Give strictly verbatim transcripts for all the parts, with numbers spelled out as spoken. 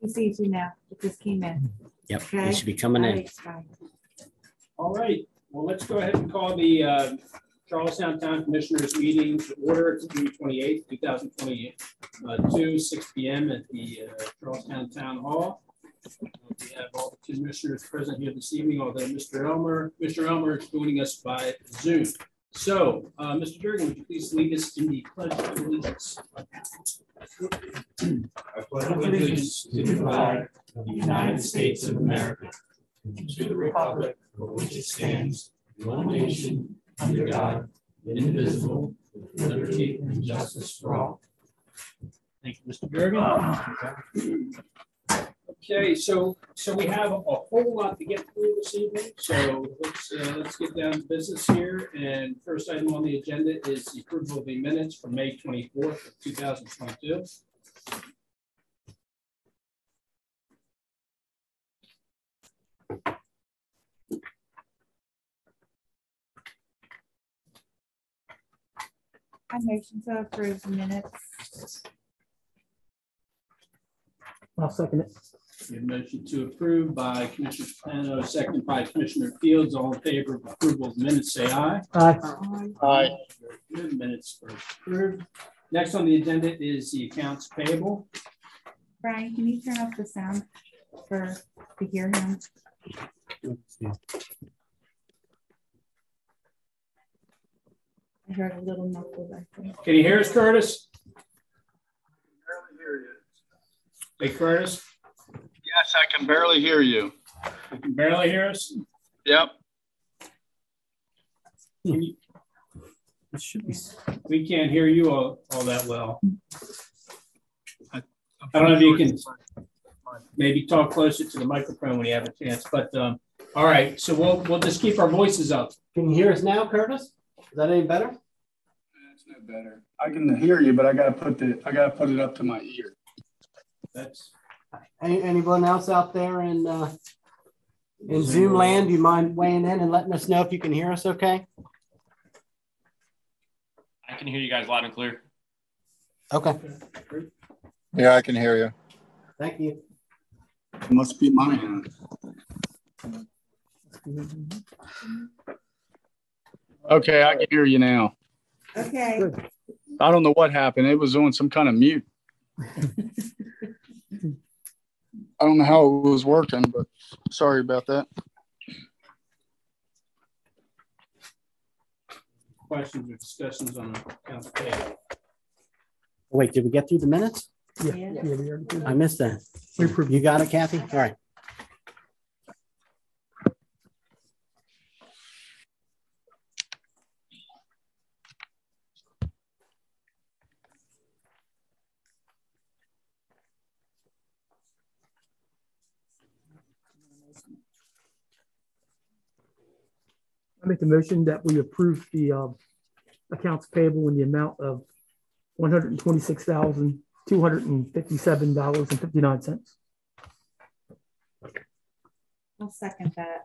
He sees you now. It just came in. Yep, Okay. you should be coming in. All right, well, let's go ahead and call the uh, Charlestown Town Commissioners meeting to order. It's June twenty-eighth, two thousand twenty-two, six P M at the uh, Charlestown Town Hall. We have all the commissioners present here this evening, although Mister Elmer, Mister Elmer is joining us by Zoom. So, uh, Mister Durgan, would you please lead us in the Pledge of Allegiance? I pledge allegiance to the flag of the United States of America, and to the republic for which it stands, one nation, under God, indivisible, with liberty and justice for all. Thank you, Mister Durgan. Okay, so so we have a whole lot to get through this evening. So let's uh, let's get down to business here. And first item on the agenda is the approval of the minutes from May twenty-fourth of two thousand twenty-two. I motion to approve the minutes. I'll second it. We have a motion to approve by Commissioner Capano, second by Commissioner Fields. All in favor of approval of the minutes, say aye. Aye. Aye. Very good. Minutes are approved. Next on the agenda is the accounts payable. Brian, can you turn off the sound for to hear him? I heard a little muffled, I think. Can you hear us, Curtis? Hey, Curtis? Yes, I can barely hear you. You can barely hear us? Yep. Can you, it should be, we can't hear you all, all that well. I, I don't know if you can maybe talk closer to the microphone when you have a chance, but um, all right, so we'll we'll just keep our voices up. Can you hear us now, Curtis? Is that any better? That's no better. I can hear you, but I gotta put the I gotta put it up to my ear. That's Any, anyone else out there in uh, in Zoom land? Do you mind weighing in and letting us know if you can hear us okay? I can hear you guys loud and clear. Okay. Yeah, I can hear you. Thank you. It must be my end. Okay, I can hear you now. Okay. I don't know what happened. It was on some kind of mute. I don't know how it was working, but sorry about that. questions or discussions on the accounts payable. Wait, did we get through the minutes? Yeah, Yeah. yeah, we already did. I missed that. We approved. You got it, Kathy? All right. I make the motion that we approve the uh, accounts payable in the amount of one hundred twenty-six thousand two hundred fifty-seven dollars and fifty-nine cents. I'll second that.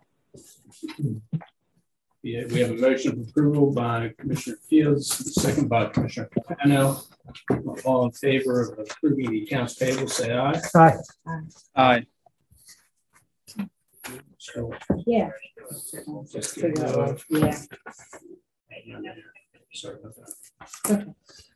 Yeah, we have a motion of approval by Commissioner Fields, second by Commissioner Capano. All in favor of approving the accounts payable, say aye. Aye. Aye. So, Yeah. just Figure give, out uh, what- Yeah. Sorry about that.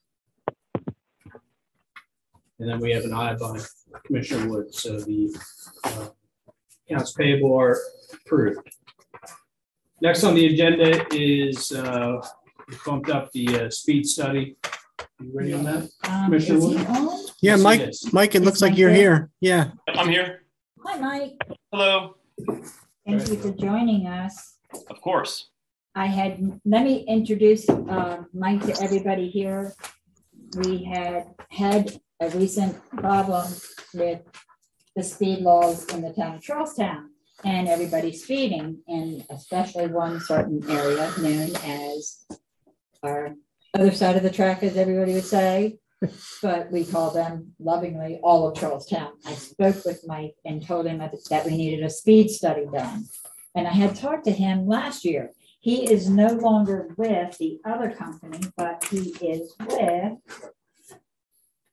And then we have an aye by Commissioner Wood, so the uh, accounts payable are approved. Next on the agenda is uh, we bumped up the uh, speed study. You ready on that? Um, Commissioner is he Wood? on? Yeah, Yes, it Mike, is. Mike, it Is looks like Mike you're there? here. Yeah. I'm here. Hi, Mike. Hello. Thank you for joining us. Of course. I had, let me introduce uh, Mike to everybody here. We had had a recent problem with the speed laws in the town of Charlestown, and everybody speeding, and especially one certain area known as our other side of the track, as everybody would say, but we call them lovingly all of Charlestown. I spoke with Mike and told him that that we needed a speed study done. And I had talked to him last year. He is no longer with the other company, but he is with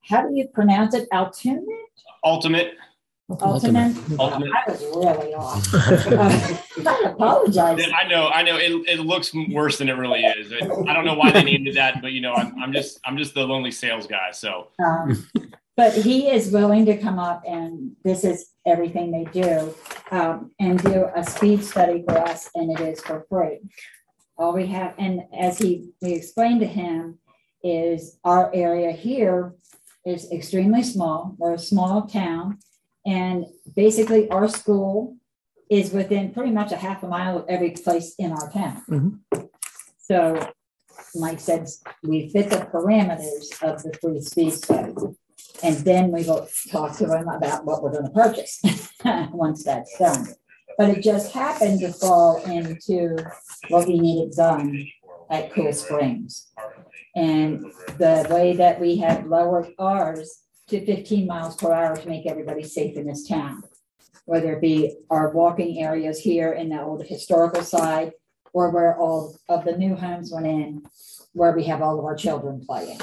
how do you pronounce it? Altoona? Ultimate. Ultimate? Ultimate. I was really off. Uh, I apologize. Yeah, I know, I know. It, it looks worse than it really is. It, I don't know why they named it that, but you know, I'm, I'm just I'm just the lonely sales guy. So, Um, but he is willing to come up, and this is everything they do, um, and do a speed study for us, and it is for free. All we have, and as he we explained to him, is our area here is extremely small. We're a small town, and basically our school is within pretty much a half a mile of every place in our town. Mhm. So Mike said we fit the parameters of the free speed study. And then we will talk to him about what we're going to purchase once that's done. But it just happened to fall into what we needed done at Cool Springs. And the way that we have lowered ours to fifteen miles per hour to make everybody safe in this town, whether it be our walking areas here in the old historical side, or where all of the new homes went in, where we have all of our children playing.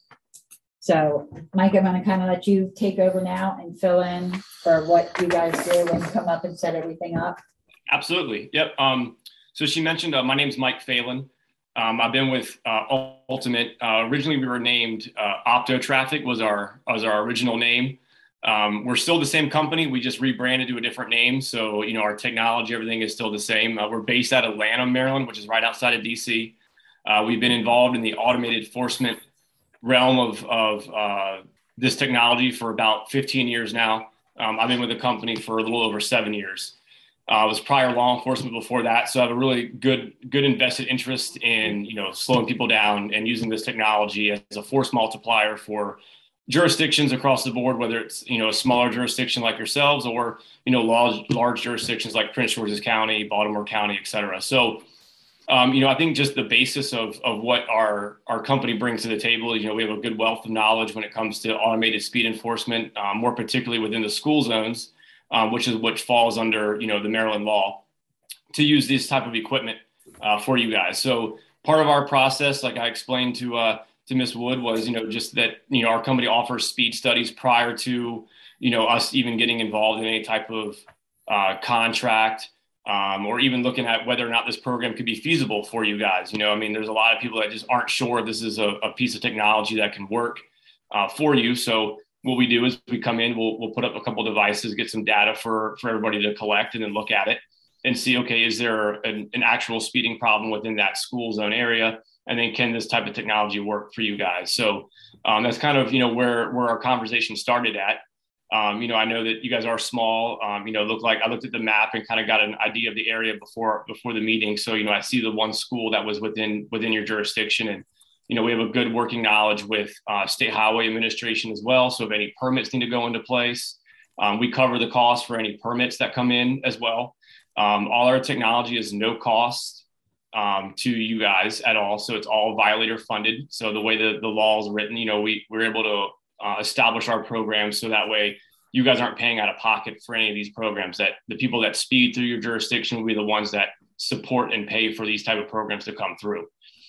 So, Mike, I'm going to kind of let you take over now and fill in for what you guys do when you come up and set everything up. Absolutely. Yep. Um, so she mentioned, uh, my name's Mike Phelan. Um, I've been with uh, Ultimate. Uh, originally, we were named uh, Opto Traffic was our was our original name. Um, we're still the same company. We just rebranded to a different name. So, you know, our technology, everything is still the same. Uh, we're based out of Lanham, Maryland, which is right outside of D C. Uh, we've been involved in the automated enforcement realm of, of uh, this technology for about fifteen years now. Um, I've been with the company for a little over seven years. Uh, I was prior law enforcement before that. So I have a really good, good invested interest in, you know, slowing people down and using this technology as a force multiplier for jurisdictions across the board, whether it's, you know, a smaller jurisdiction like yourselves or, you know, large, large jurisdictions like Prince George's County, Baltimore County, et cetera. So, um, you know, I think just the basis of, of what our, our company brings to the table, you know, we have a good wealth of knowledge when it comes to automated speed enforcement, um, more particularly within the school zones, um, which is what falls under, you know, the Maryland law to use this type of equipment uh, for you guys. So part of our process, like I explained to, uh, to Miz Wood, was, you know, just that, you know, our company offers speed studies prior to, you know, us even getting involved in any type of uh, contract, um, or even looking at whether or not this program could be feasible for you guys. You know, I mean, there's a lot of people that just aren't sure this is a, a piece of technology that can work uh, for you. So what we do is we come in, we'll, we'll put up a couple devices, get some data for, for everybody to collect, and then look at it and see, okay, is there an, an actual speeding problem within that school zone area? And then can this type of technology work for you guys? So um, that's kind of, you know, where, where our conversation started at. Um, you know, I know that you guys are small, um, you know, look like I looked at the map and kind of got an idea of the area before, before the meeting. So, you know, I see the one school that was within, within your jurisdiction, and, you know, we have a good working knowledge with uh, State Highway Administration as well. So if any permits need to go into place, um, we cover the cost for any permits that come in as well. Um, all our technology is no cost um, to you guys at all. So it's all violator funded. So the way the, the law is written, you know, we, we're able to uh, establish our programs so that way you guys aren't paying out of pocket for any of these programs, that the people that speed through your jurisdiction will be the ones that support and pay for these type of programs to come through.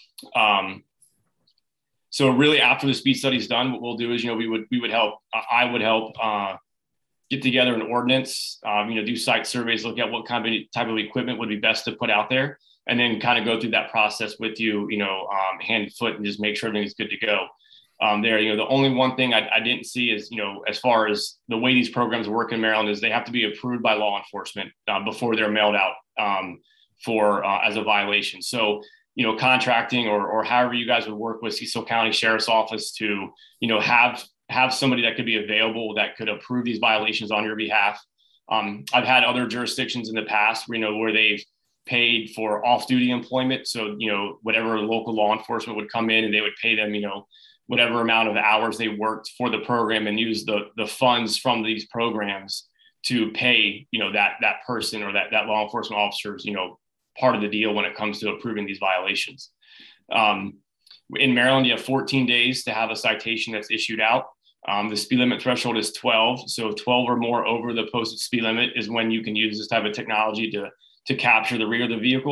Um, so really after the speed study is done, what we'll do is, you know, we would, we would help, I would help uh, get together an ordinance, um, you know, do site surveys, look at what kind of type of equipment would be best to put out there, and then kind of go through that process with you, you know, um, hand and foot, and just make sure everything's good to go. Um, there, you know, the only one thing I, I didn't see is, you know, as far as the way these programs work in Maryland, is they have to be approved by law enforcement uh, before they're mailed out um, for uh, as a violation. So, you know, contracting or or however you guys would work with Cecil County Sheriff's Office to, you know, have have somebody that could be available that could approve these violations on your behalf. Um, I've had other jurisdictions in the past, you know, where they've paid for off-duty employment. So, you know, whatever local law enforcement would come in and they would pay them, you know, whatever amount of hours they worked for the program, and use the the funds from these programs to pay, you know, that that person or that that law enforcement officer's, you know, part of the deal when it comes to approving these violations. Um, in Maryland, you have fourteen days to have a citation that's issued out. Um, the speed limit threshold is twelve. So twelve or more over the posted speed limit is when you can use this type of technology to, to capture the rear of the vehicle.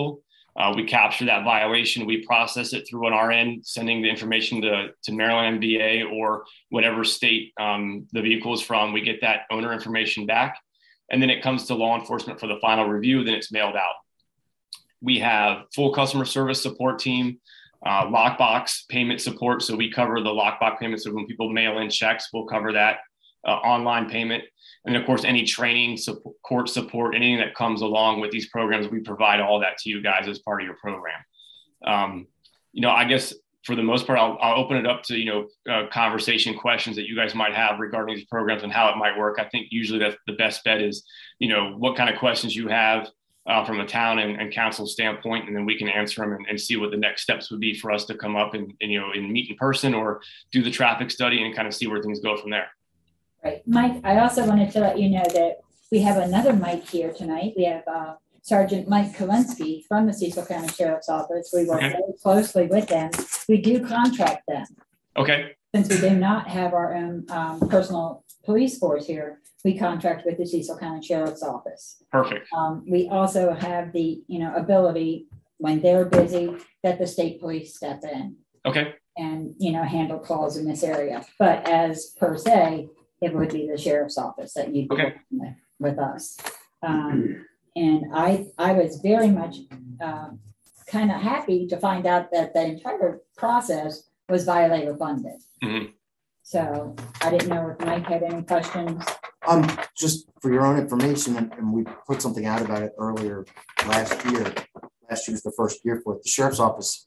Uh, we capture that violation, we process it through on our end, sending the information to, to Maryland M V A or whatever state um, the vehicle is from. We get that owner information back, and then it comes to law enforcement for the final review, then it's mailed out. We have full customer service support team, uh, lockbox payment support. So we cover the lockbox payments. So when people mail in checks, we'll cover that uh, online payment. And of course, any training, support, court support, anything that comes along with these programs, we provide all that to you guys as part of your program. Um, you know, I guess for the most part, I'll, I'll open it up to, you know, uh, conversation questions that you guys might have regarding these programs and how it might work. I think usually that's the best bet is, you know, what kind of questions you have uh, from a town and, and council standpoint, and then we can answer them and, and see what the next steps would be for us to come up and, and, you know, and meet in person or do the traffic study and kind of see where things go from there. Right. Mike, I also wanted to let you know that we have another Mike here tonight. We have uh, Sergeant Mike Kalinsky from the Cecil County Sheriff's Office. We work okay. very closely with them. We do contract them. Okay. Since we do not have our own um, personal police force here, we contract with the Cecil County Sheriff's Office. Perfect. Um, we also have the, you know, ability when they're busy that the state police step in. Okay. And, you know, handle calls in this area. But as per se, it would be the sheriff's office that you'd be okay. working with, with us. Um, and I, I was very much uh, kind of happy to find out that the entire process was violator funded. Mm-hmm. So I didn't know if Mike had any questions. Um, just for your own information, and, and we put something out about it earlier last year. Last year was the first year for it. The sheriff's office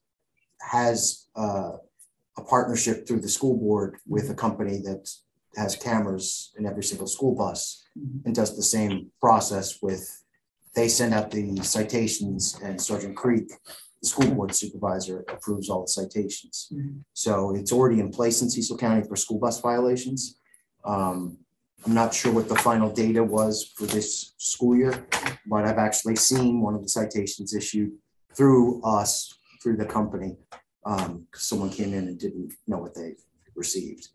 has uh, a partnership through the school board with a company that has cameras in every single school bus and does the same process with, they send out the citations and Sergeant Creek, the school board supervisor, approves all the citations. Mm-hmm. So it's already in place in Cecil County for school bus violations. Um, I'm not sure what the final data was for this school year, but I've actually seen one of the citations issued through us, through the company. Um, someone came in and didn't know what they received.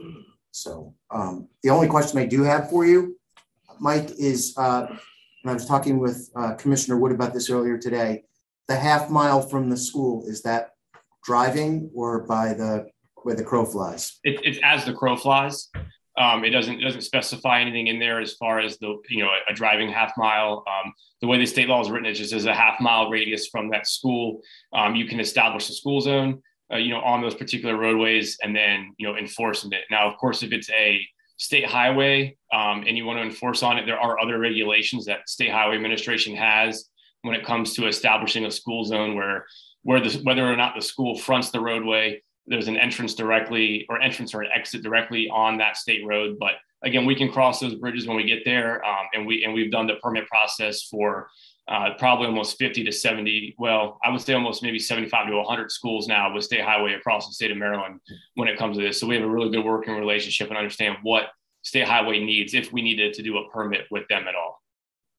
So um, the only question I do have for you, Mike, is, uh, and I was talking with uh, Commissioner Wood about this earlier today, the half mile from the school, is that driving or by the, where the crow flies? It, it's as the crow flies. Um, it doesn't it doesn't specify anything in there as far as the, you know, a, a driving half mile. Um, the way the state law is written, it just is a half mile radius from that school. Um, you can establish a school zone. Uh, you know, on those particular roadways and then, you know, enforcing it. Now, of course, if it's a state highway um, and you want to enforce on it, there are other regulations that State Highway Administration has when it comes to establishing a school zone where, where the, whether or not the school fronts the roadway, there's an entrance directly or entrance or an exit directly on that state road. But again, we can cross those bridges when we get there. Um, and we, and we've done the permit process for Uh, probably almost fifty to seventy, well, I would say almost maybe seventy-five to one hundred schools now with state highway across the state of Maryland when it comes to this. So we have a really good working relationship and understand what state highway needs if we needed to do a permit with them at all.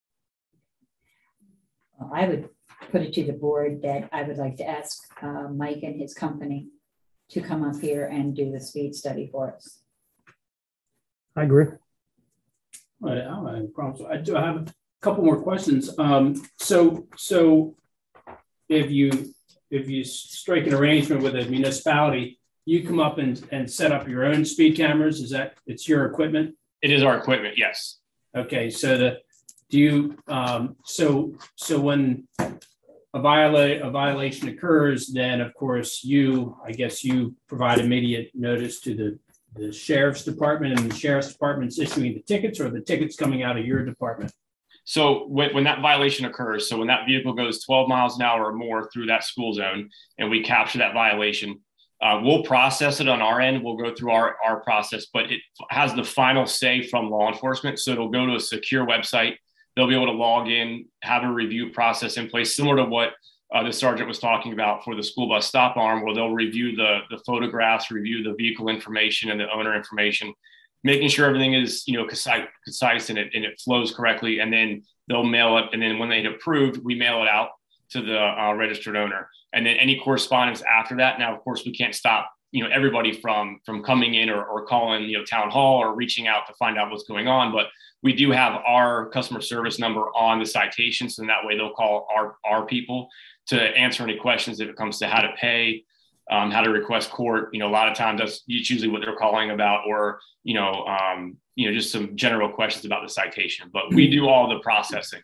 Well, I would put it to the board that I would like to ask uh, Mike and his company to come up here and do the speed study for us. I agree. All right, I don't have any problems. I do have a couple more questions. Um, so, so if you if you strike an arrangement with a municipality, you come up and, and set up your own speed cameras. Is that it's your equipment? It is our equipment, yes. Okay, so the do you um, so so when a violate a violation occurs, then of course you I guess you provide immediate notice to the the sheriff's department, and the sheriff's department's issuing the tickets, or the tickets coming out of your department. So when, when that violation occurs, so when that vehicle goes twelve miles an hour or more through that school zone and we capture that violation, uh, we'll process it on our end. We'll go through our, our process, but it has the final say from law enforcement. So it'll go to a secure website. They'll be able to log in, have a review process in place, similar to what uh, the sergeant was talking about for the school bus stop arm, where they'll review the, the photographs, review the vehicle information and the owner information, making sure everything is, you know, concise, concise and it and it flows correctly. And then they'll mail it. And then when they get approved, we mail it out to the uh, registered owner. And then any correspondence after that. Now, of course, we can't stop, you know, everybody from from coming in or, or calling, you know, town hall or reaching out to find out what's going on. But we do have our customer service number on the citations. And that way they'll call our, our people to answer any questions if it comes to how to pay, um, how to request court. You know, a lot of times that's usually what they're calling about, or, you know, um, you know, just some general questions about the citation, but we do all the processing.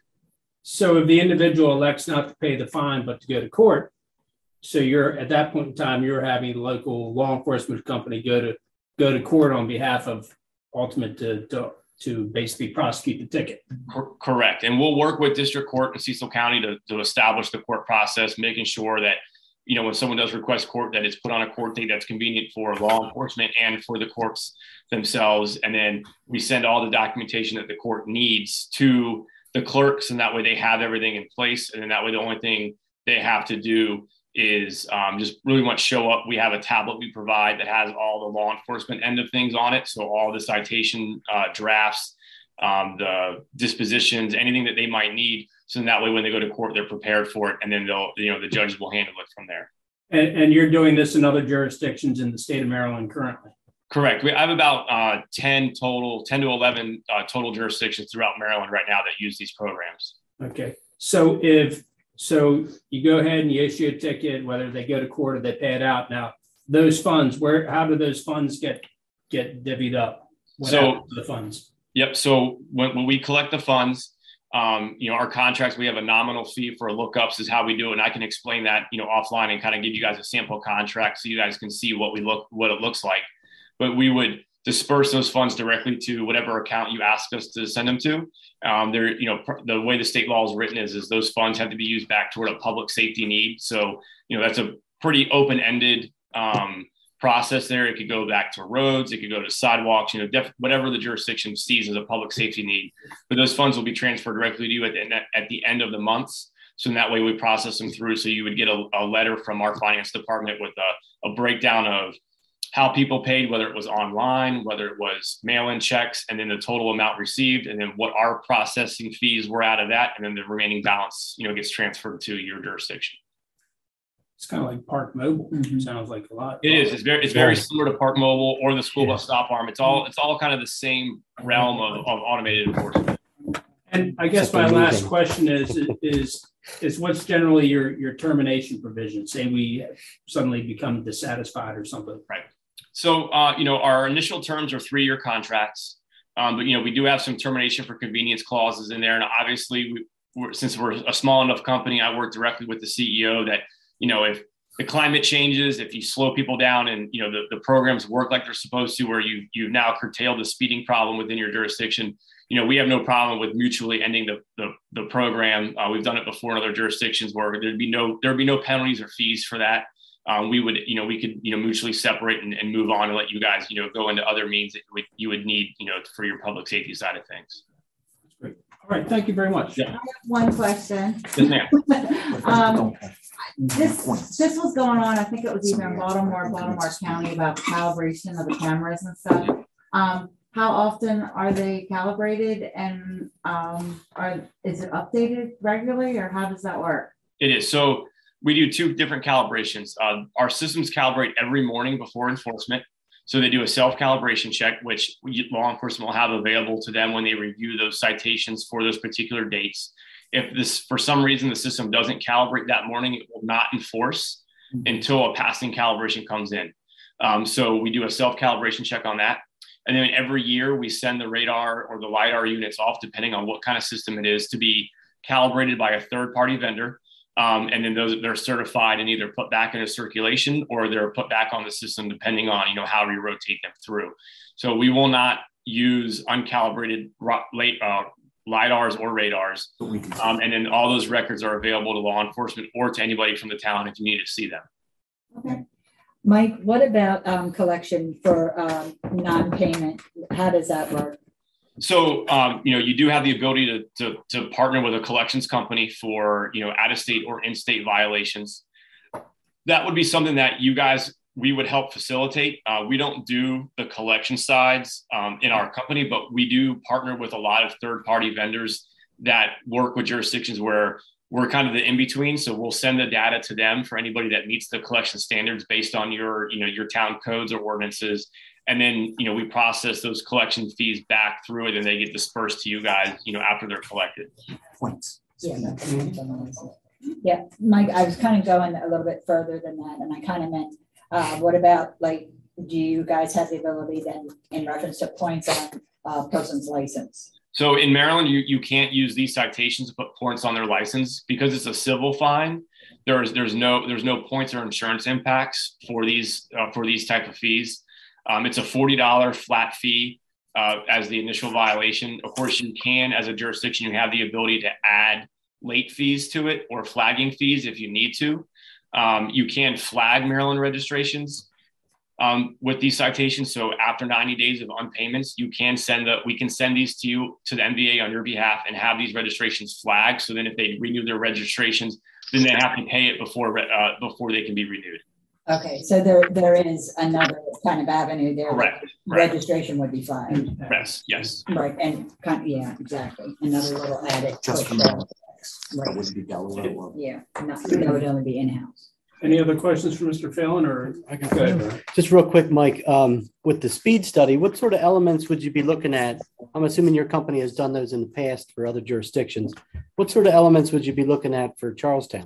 So if the individual elects not to pay the fine, but to go to court, so you're at that point in time, you're having the local law enforcement company go to go to court on behalf of Ultimate to, to, to basically prosecute the ticket. Cor- correct. And we'll work with district court in Cecil County to, to establish the court process, making sure that, you know, when someone does request court, that it's put on a court date that's convenient for law enforcement and for the courts themselves. And then we send all the documentation that the court needs to the clerks, and that way they have everything in place. And then that way the only thing they have to do is um, just really much show up. We have a tablet we provide that has all the law enforcement end of things on it. So all the citation uh, drafts, um, the dispositions, anything that they might need. So that way, when they go to court, they're prepared for it. And then they'll, you know, the judges will handle it from there. And, and you're doing this in other jurisdictions in the state of Maryland currently? Correct. We have about uh, ten total, ten to eleven uh, total jurisdictions throughout Maryland right now that use these programs. Okay. So if, so you go ahead and you issue a ticket, whether they go to court or they pay it out. Now, those funds, where, how do those funds get, get divvied up? What so the funds? Yep. So when, when we collect the funds, um, you know, our contracts, we have a nominal fee for lookups is how we do it. And I can explain that, you know, offline and kind of give you guys a sample contract so you guys can see what we look, what it looks like. But we would disperse those funds directly to whatever account you ask us to send them to. Um, they're, you know, pr- the way the state law is written is, is those funds have to be used back toward a public safety need. So, you know, that's a pretty open-ended um, process there. It could go back to roads, it could go to sidewalks, you know, def- whatever the jurisdiction sees as a public safety need. But those funds will be transferred directly to you at the, at the end of the months. So in that way we process them through. So you would get a, a letter from our finance department with a, a breakdown of how people paid, whether it was online, whether it was mail-in checks, and then the total amount received, and then what our processing fees were out of that, and then the remaining balance, you know, gets transferred to your jurisdiction. It's kind of like Park Mobile. Mm-hmm. Sounds like a lot. It is. It's very, it's very similar to Park Mobile or the school bus stop arm. It's all, it's all kind of the same realm of, of automated enforcement. And I guess my last question is, is, is what's generally your, your termination provision? Say we suddenly become dissatisfied or something. Right. So, uh, you know, our initial terms are three-year contracts, um, but, you know, we do have some termination for convenience clauses in there. And obviously, we, we're, since we're a small enough company, I work directly with the C E O that, you know, if the climate changes, if you slow people down and, you know, the, the programs work like they're supposed to, where you, you've now curtailed the speeding problem within your jurisdiction, you know, we have no problem with mutually ending the, the, the program. Uh, we've done it before in other jurisdictions where there'd be no, there'd be no penalties or fees for that. Um, we would, you know, we could, you know, mutually separate and, and move on and let you guys, you know, go into other means that you would, you would need, you know, for your public safety side of things. That's great. All right. Thank you very much. I have one question. Yes, ma'am. um, this, this was going on, I think it was either in Baltimore, Baltimore County, about calibration of the cameras and stuff. Um, how often are they calibrated, and um, are, is it updated regularly, or how does that work? It is. So we do two different calibrations. Uh, our systems calibrate every morning before enforcement. So they do a self-calibration check, which we, law enforcement will have available to them when they review those citations for those particular dates. If this, for some reason, the system doesn't calibrate that morning, it will not enforce mm-hmm. until a passing calibration comes in. Um, so we do a self-calibration check on that. And then every year we send the radar or the LiDAR units off, depending on what kind of system it is, to be calibrated by a third-party vendor. Um, and then those they're certified and either put back into circulation or they're put back on the system, depending on, you know, how we rotate them through. So we will not use uncalibrated uh, LiDARs or radars. Um, and then all those records are available to law enforcement or to anybody from the town if you need to see them. Okay. Mike, what about um, collection for um, non-payment? How does that work? So, um, you know, you do have the ability to, to, to partner with a collections company for, you know, out-of-state or in-state violations. That would be something that you guys, we would help facilitate. Uh, we don't do the collection sides um, in our company, but we do partner with a lot of third-party vendors that work with jurisdictions where we're kind of the in-between. So we'll send the data to them for anybody that meets the collection standards based on your, you know, your town codes or ordinances. And then, you know, we process those collection fees back through it and they get dispersed to you guys, you know, after they're collected. Points. Yeah. Yeah, Mike, I was kind of going a little bit further than that, and I kind of meant, uh, what about, like, do you guys have the ability then, in reference to points on a person's license? So in Maryland, you, you can't use these citations to put points on their license because it's a civil fine. There's there's no there's no points or insurance impacts for these uh, for these type of fees. Um, it's a forty dollars flat fee uh, as the initial violation. Of course, you can, as a jurisdiction, you have the ability to add late fees to it or flagging fees if you need to. Um, you can flag Maryland registrations um, with these citations. So after ninety days of unpayments, you can send the, we can send these to you, to the M V A on your behalf, and have these registrations flagged. So then if they renew their registrations, then they have to pay it before, uh, before they can be renewed. Okay, so there, there is another kind of avenue there. Correct. Registration would be fine. Yes, yes. Right, and, kind yeah, exactly. Another little added. Just for push Maryland. That Right, would be Delaware. or- yeah, not, that would only be in-house. Any other questions for Mister Phelan, or? I got Go ahead, Brian. Just real quick, Mike, um, with the speed study, what sort of elements would you be looking at? I'm assuming your company has done those in the past for other jurisdictions. What sort of elements would you be looking at for Charlestown?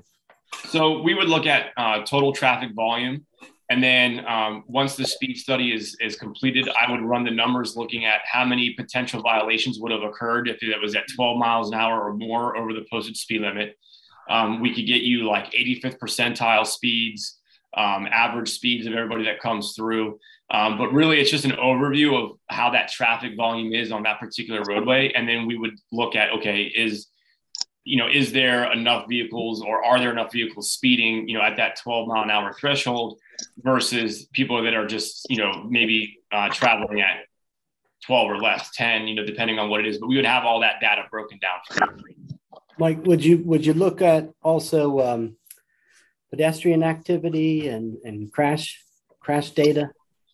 So we would look at uh, total traffic volume. And then um, once the speed study is, is completed, I would run the numbers looking at how many potential violations would have occurred if it was at twelve miles an hour or more over the posted speed limit. Um, we could get you like eighty-fifth percentile speeds, um, average speeds of everybody that comes through. Um, but really, it's just an overview of how that traffic volume is on that particular roadway. And then we would look at, okay, is, you know, is there enough vehicles, or are there enough vehicles speeding, you know, at that twelve mile an hour threshold versus people that are just, you know, maybe uh, traveling at twelve or less, ten, you know, depending on what it is. But we would have all that data broken down for you. Mike, would you, would you look at also um, pedestrian activity and, and crash, crash data?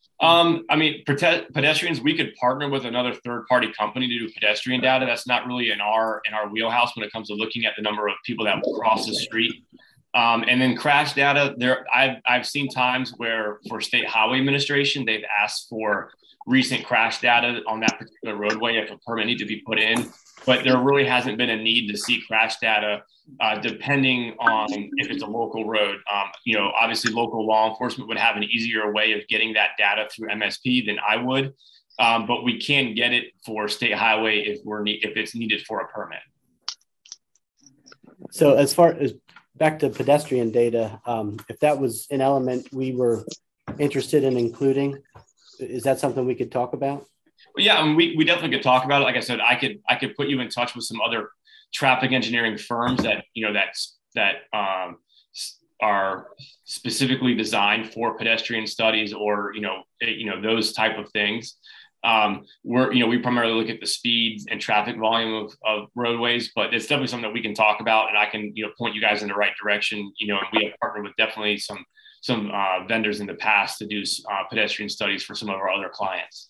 Um, I mean, pedestrians, we could partner with another third-party company to do pedestrian data. That's not really in our in our wheelhouse when it comes to looking at the number of people that will cross the street. Um, and then crash data, there I've I've seen times where for State Highway Administration, they've asked for recent crash data on that particular roadway if a permit needs to be put in. But there really hasn't been a need to see crash data, uh, depending on if it's a local road. Um, you know, obviously local law enforcement would have an easier way of getting that data through M S P than I would. Um, but we can get it for state highway if we're ne- if it's needed for a permit. So as far as back to pedestrian data, um, if that was an element we were interested in including, is that something we could talk about? Well, yeah, I mean, we, we definitely could talk about it. Like I said, I could I could put you in touch with some other traffic engineering firms that, you know, that's that um, are specifically designed for pedestrian studies, or, you know, you know, those type of things. Um, we're, you know, we primarily look at the speeds and traffic volume of, of roadways, but it's definitely something that we can talk about, and I can, you know, point you guys in the right direction. You know, and we have partnered with definitely some some uh, vendors in the past to do uh, pedestrian studies for some of our other clients.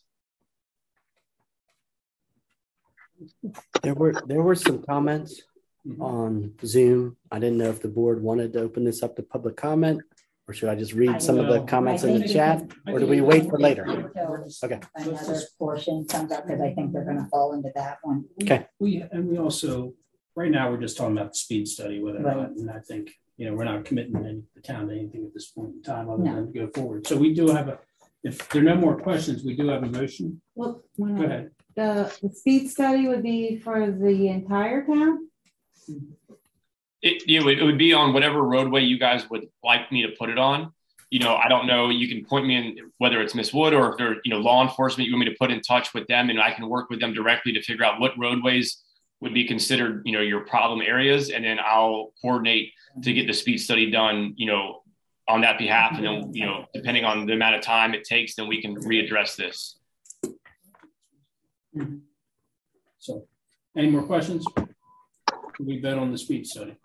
There were there were some comments on Zoom. I didn't know if the board wanted to open this up to public comment, or should I just read some of the comments in the chat, or do we wait for later? Okay. Another portion comes up, because I think they're gonna fall into that one. Okay. We, and we also, right now, we're just talking about the speed study, whether or Right. not, and I think, you know, we're not committing any, the town to anything at this point in time other No. than to go forward. So we do have a, if there are no more questions, we do have a motion. Well, Go ahead. the, the speed study would be for the entire town? It, it, would, it would be on whatever roadway you guys would like me to put it on. You know, I don't know, you can point me in, whether it's Miss Wood or if they're, you know, law enforcement, you want me to put in touch with them, and I can work with them directly to figure out what roadways would be considered, you know, your problem areas. And then I'll coordinate to get the speed study done, you know, on that behalf. And then, you know, depending on the amount of time it takes, then we can readdress this. So, any more questions? Can we vote on the speed study?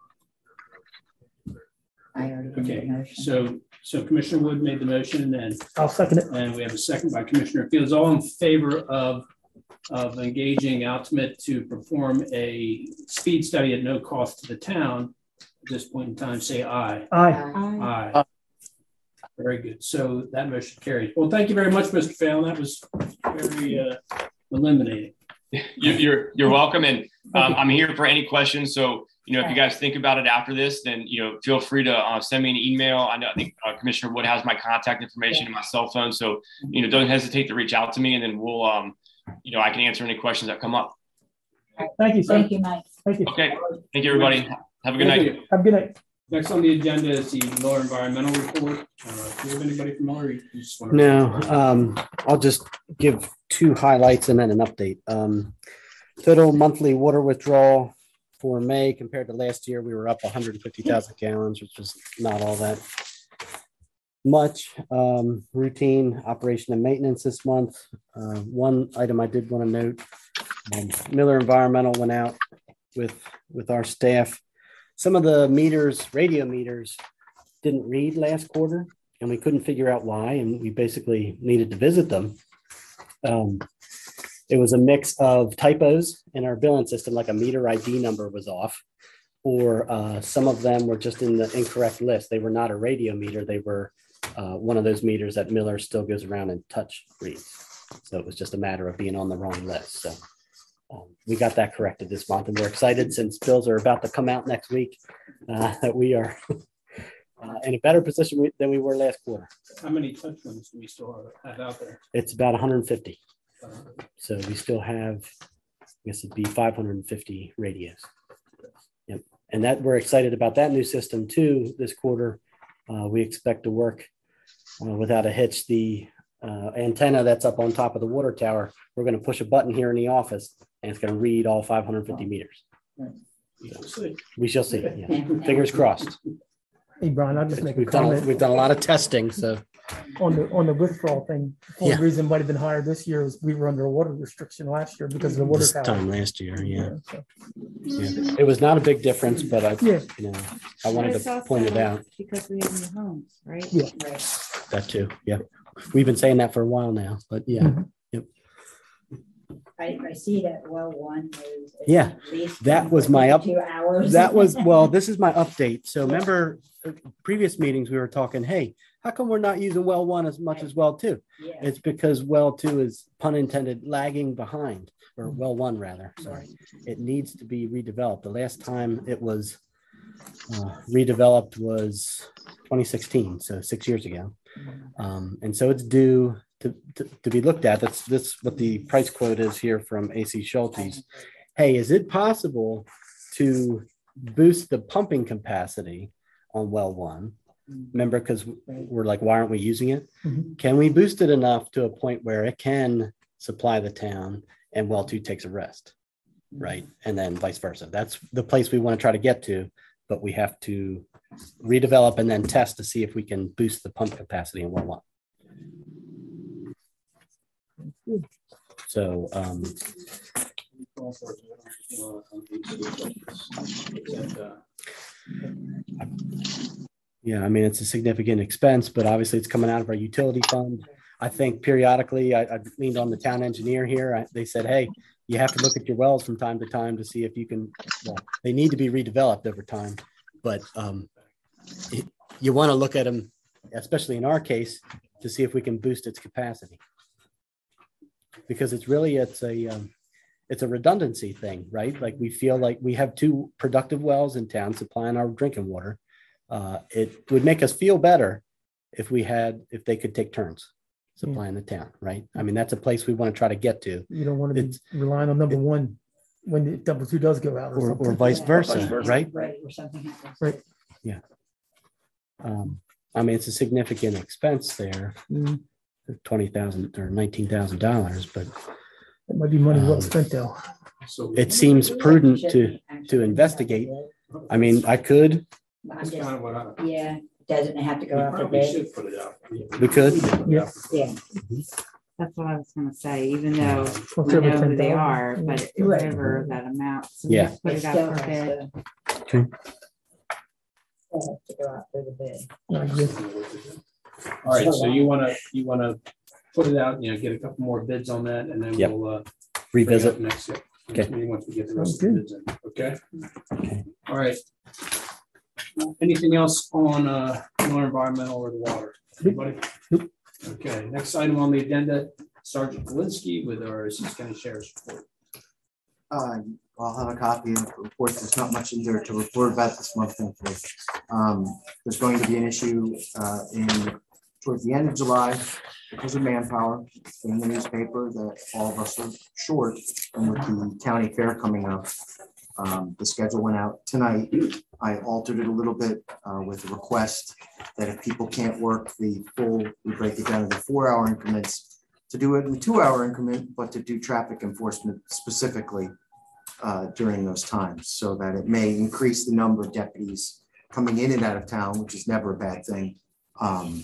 I already did the Okay, motion. so, so Commissioner Wood made the motion, and, I'll second it. and we have a second by Commissioner Fields. All in favor of, of engaging Ultimate to perform a speed study at no cost to the town at this point in time, say aye. Aye. Aye. Aye. Very good. So that motion carries. Well, thank you very much, Mister Phelan. That was very uh, eliminating. You, you're you're welcome, and um, I'm here for any questions. So you know, if you guys think about it after this, then, you know, feel free to uh, send me an email. I know, I think uh, Commissioner Wood has my contact information in my cell phone. So, you know, don't hesitate to reach out to me, and then we'll, um, you know, I can answer any questions that come up. Thank you, sir. Thank you, Mike. Thank you. Okay. Thank you, everybody. Have a good Thank night. you. Have a good night. Next on the agenda is the Miller Environmental Report. Uh, do you have anybody from Miller? You just want to- No, um, I'll just give two highlights and then an update. Um, total monthly water withdrawal for May compared to last year, we were up one hundred fifty thousand gallons, which is not all that much. Um, routine operation and maintenance this month. Uh, one item I did want to note, um, Miller Environmental went out with, with our staff. Some of the meters, radio meters, didn't read last quarter, and we couldn't figure out why, and we basically needed to visit them. Um, it was a mix of typos in our billing system, like a meter I D number was off, or uh, some of them were just in the incorrect list. They were not a radio meter. They were uh, one of those meters that Miller still goes around and touch reads. So it was just a matter of being on the wrong list. So um, we got that corrected this month, and we're excited since bills are about to come out next week uh, that we are uh, in a better position than we were last quarter. How many touch ones do we still have out there? It's about one hundred fifty. So we still have, I guess it'd be five hundred fifty radios. Yep. And that we're excited about that new system too. This quarter, uh, we expect to work uh, without a hitch. The uh, antenna that's up on top of the water tower, we're going to push a button here in the office, and it's going to read all five hundred fifty meters. We shall see. We shall see. Yeah. Fingers crossed. Hey, Brian, I'll just make a We've done, comment. a, we've done a lot of testing. So On the, on the withdrawal thing, the only Yeah. reason it might have been higher this year is we were under a water restriction last year because of the water this tower. time last year, yeah. so- yeah. It was not a big difference, but I, Yeah. you know, I wanted But it's to point it also out. Because we have new homes, right? Yeah. Right. That too. Yeah. We've been saying that for a while now, but yeah. Mhm. I, I see that well one is. is Yeah, at least that was my up- Two hours. That was, well, this is my update. So remember uh, previous meetings, we were talking, hey, how come we're not using well one as much as well two? Yeah. It's because well two is, pun intended, lagging behind, or well one rather, sorry. It needs to be redeveloped. The last time it was uh, redeveloped was twenty sixteen, so six years ago. Um, and so it's due to, to, to be looked at. That's this what the price quote is here from A C Schultes. Hey, is it possible to boost the pumping capacity on well one? Remember, because we're like, why aren't we using it? Mhm. Can we boost it enough to a point where it can supply the town and well two takes a rest, right? And then vice versa. That's the place we want to try to get to, but we have to redevelop and then test to see if we can boost the pump capacity in well one. So, um, yeah, I mean, it's a significant expense, but obviously it's coming out of our utility fund. I think periodically, I, I leaned on the town engineer here. I, they said, hey, you have to look at your wells from time to time to see if you can, well, they need to be redeveloped over time, but um, it, you want to look at them, especially in our case, to see if we can boost its capacity. Because it's really, it's a, um, it's a redundancy thing, right? Like we feel like we have two productive wells in town supplying our drinking water. Uh, it would make us feel better if we had, if they could take turns supplying the town, right? I mean, that's a place we want to try to get to. You don't want to be It's- relying on number one when the number two does go out or Or, something. or vice versa, Vice versa. right? Right, or something happens. Right. Yeah. Um, I mean, it's a significant expense there, Mhm. twenty thousand or nineteen thousand dollars, but It might be money well Um, spent though. So it seems prudent to, to investigate. I mean, I could, I'm that's just, kind of what I, yeah, doesn't it have to we go out for probably bid? should put it out. We could. Yeah. Yeah. That's what I was gonna say, even though Well, we it's over know who they ten thousand. are, Yeah. but Right. whatever that amount. so we Yeah. just Put It it still out for has bid. to- Okay. still has to go out for the bid. I agree. All right, so you want to, you want to put it out, you know, get a couple more bids on that, and then Yep. we'll uh, bring it Revisit. up next year. Okay. Next meeting, once we get the rest of the Sounds bids in, okay? Okay. All right. Anything else on uh, Miller Environmental or the water? Anybody? Nope. Okay, next item on the agenda, Sergeant Polinsky with our Assistant County Sheriff's report. Uh, I'll have a copy of the report. There's not much in there to report about this month, thankfully. Um, there's going to be an issue uh, in towards the end of July because of manpower in the newspaper that all of us are short, and with the county fair coming up, um, the schedule went out tonight. I altered it a little bit uh, with a request that if people can't work the full, we break it down into four-hour increments, to do it in a two-hour increment, but to do traffic enforcement specifically uh, during those times, so that it may increase the number of deputies coming in and out of town, which is never a bad thing. Um,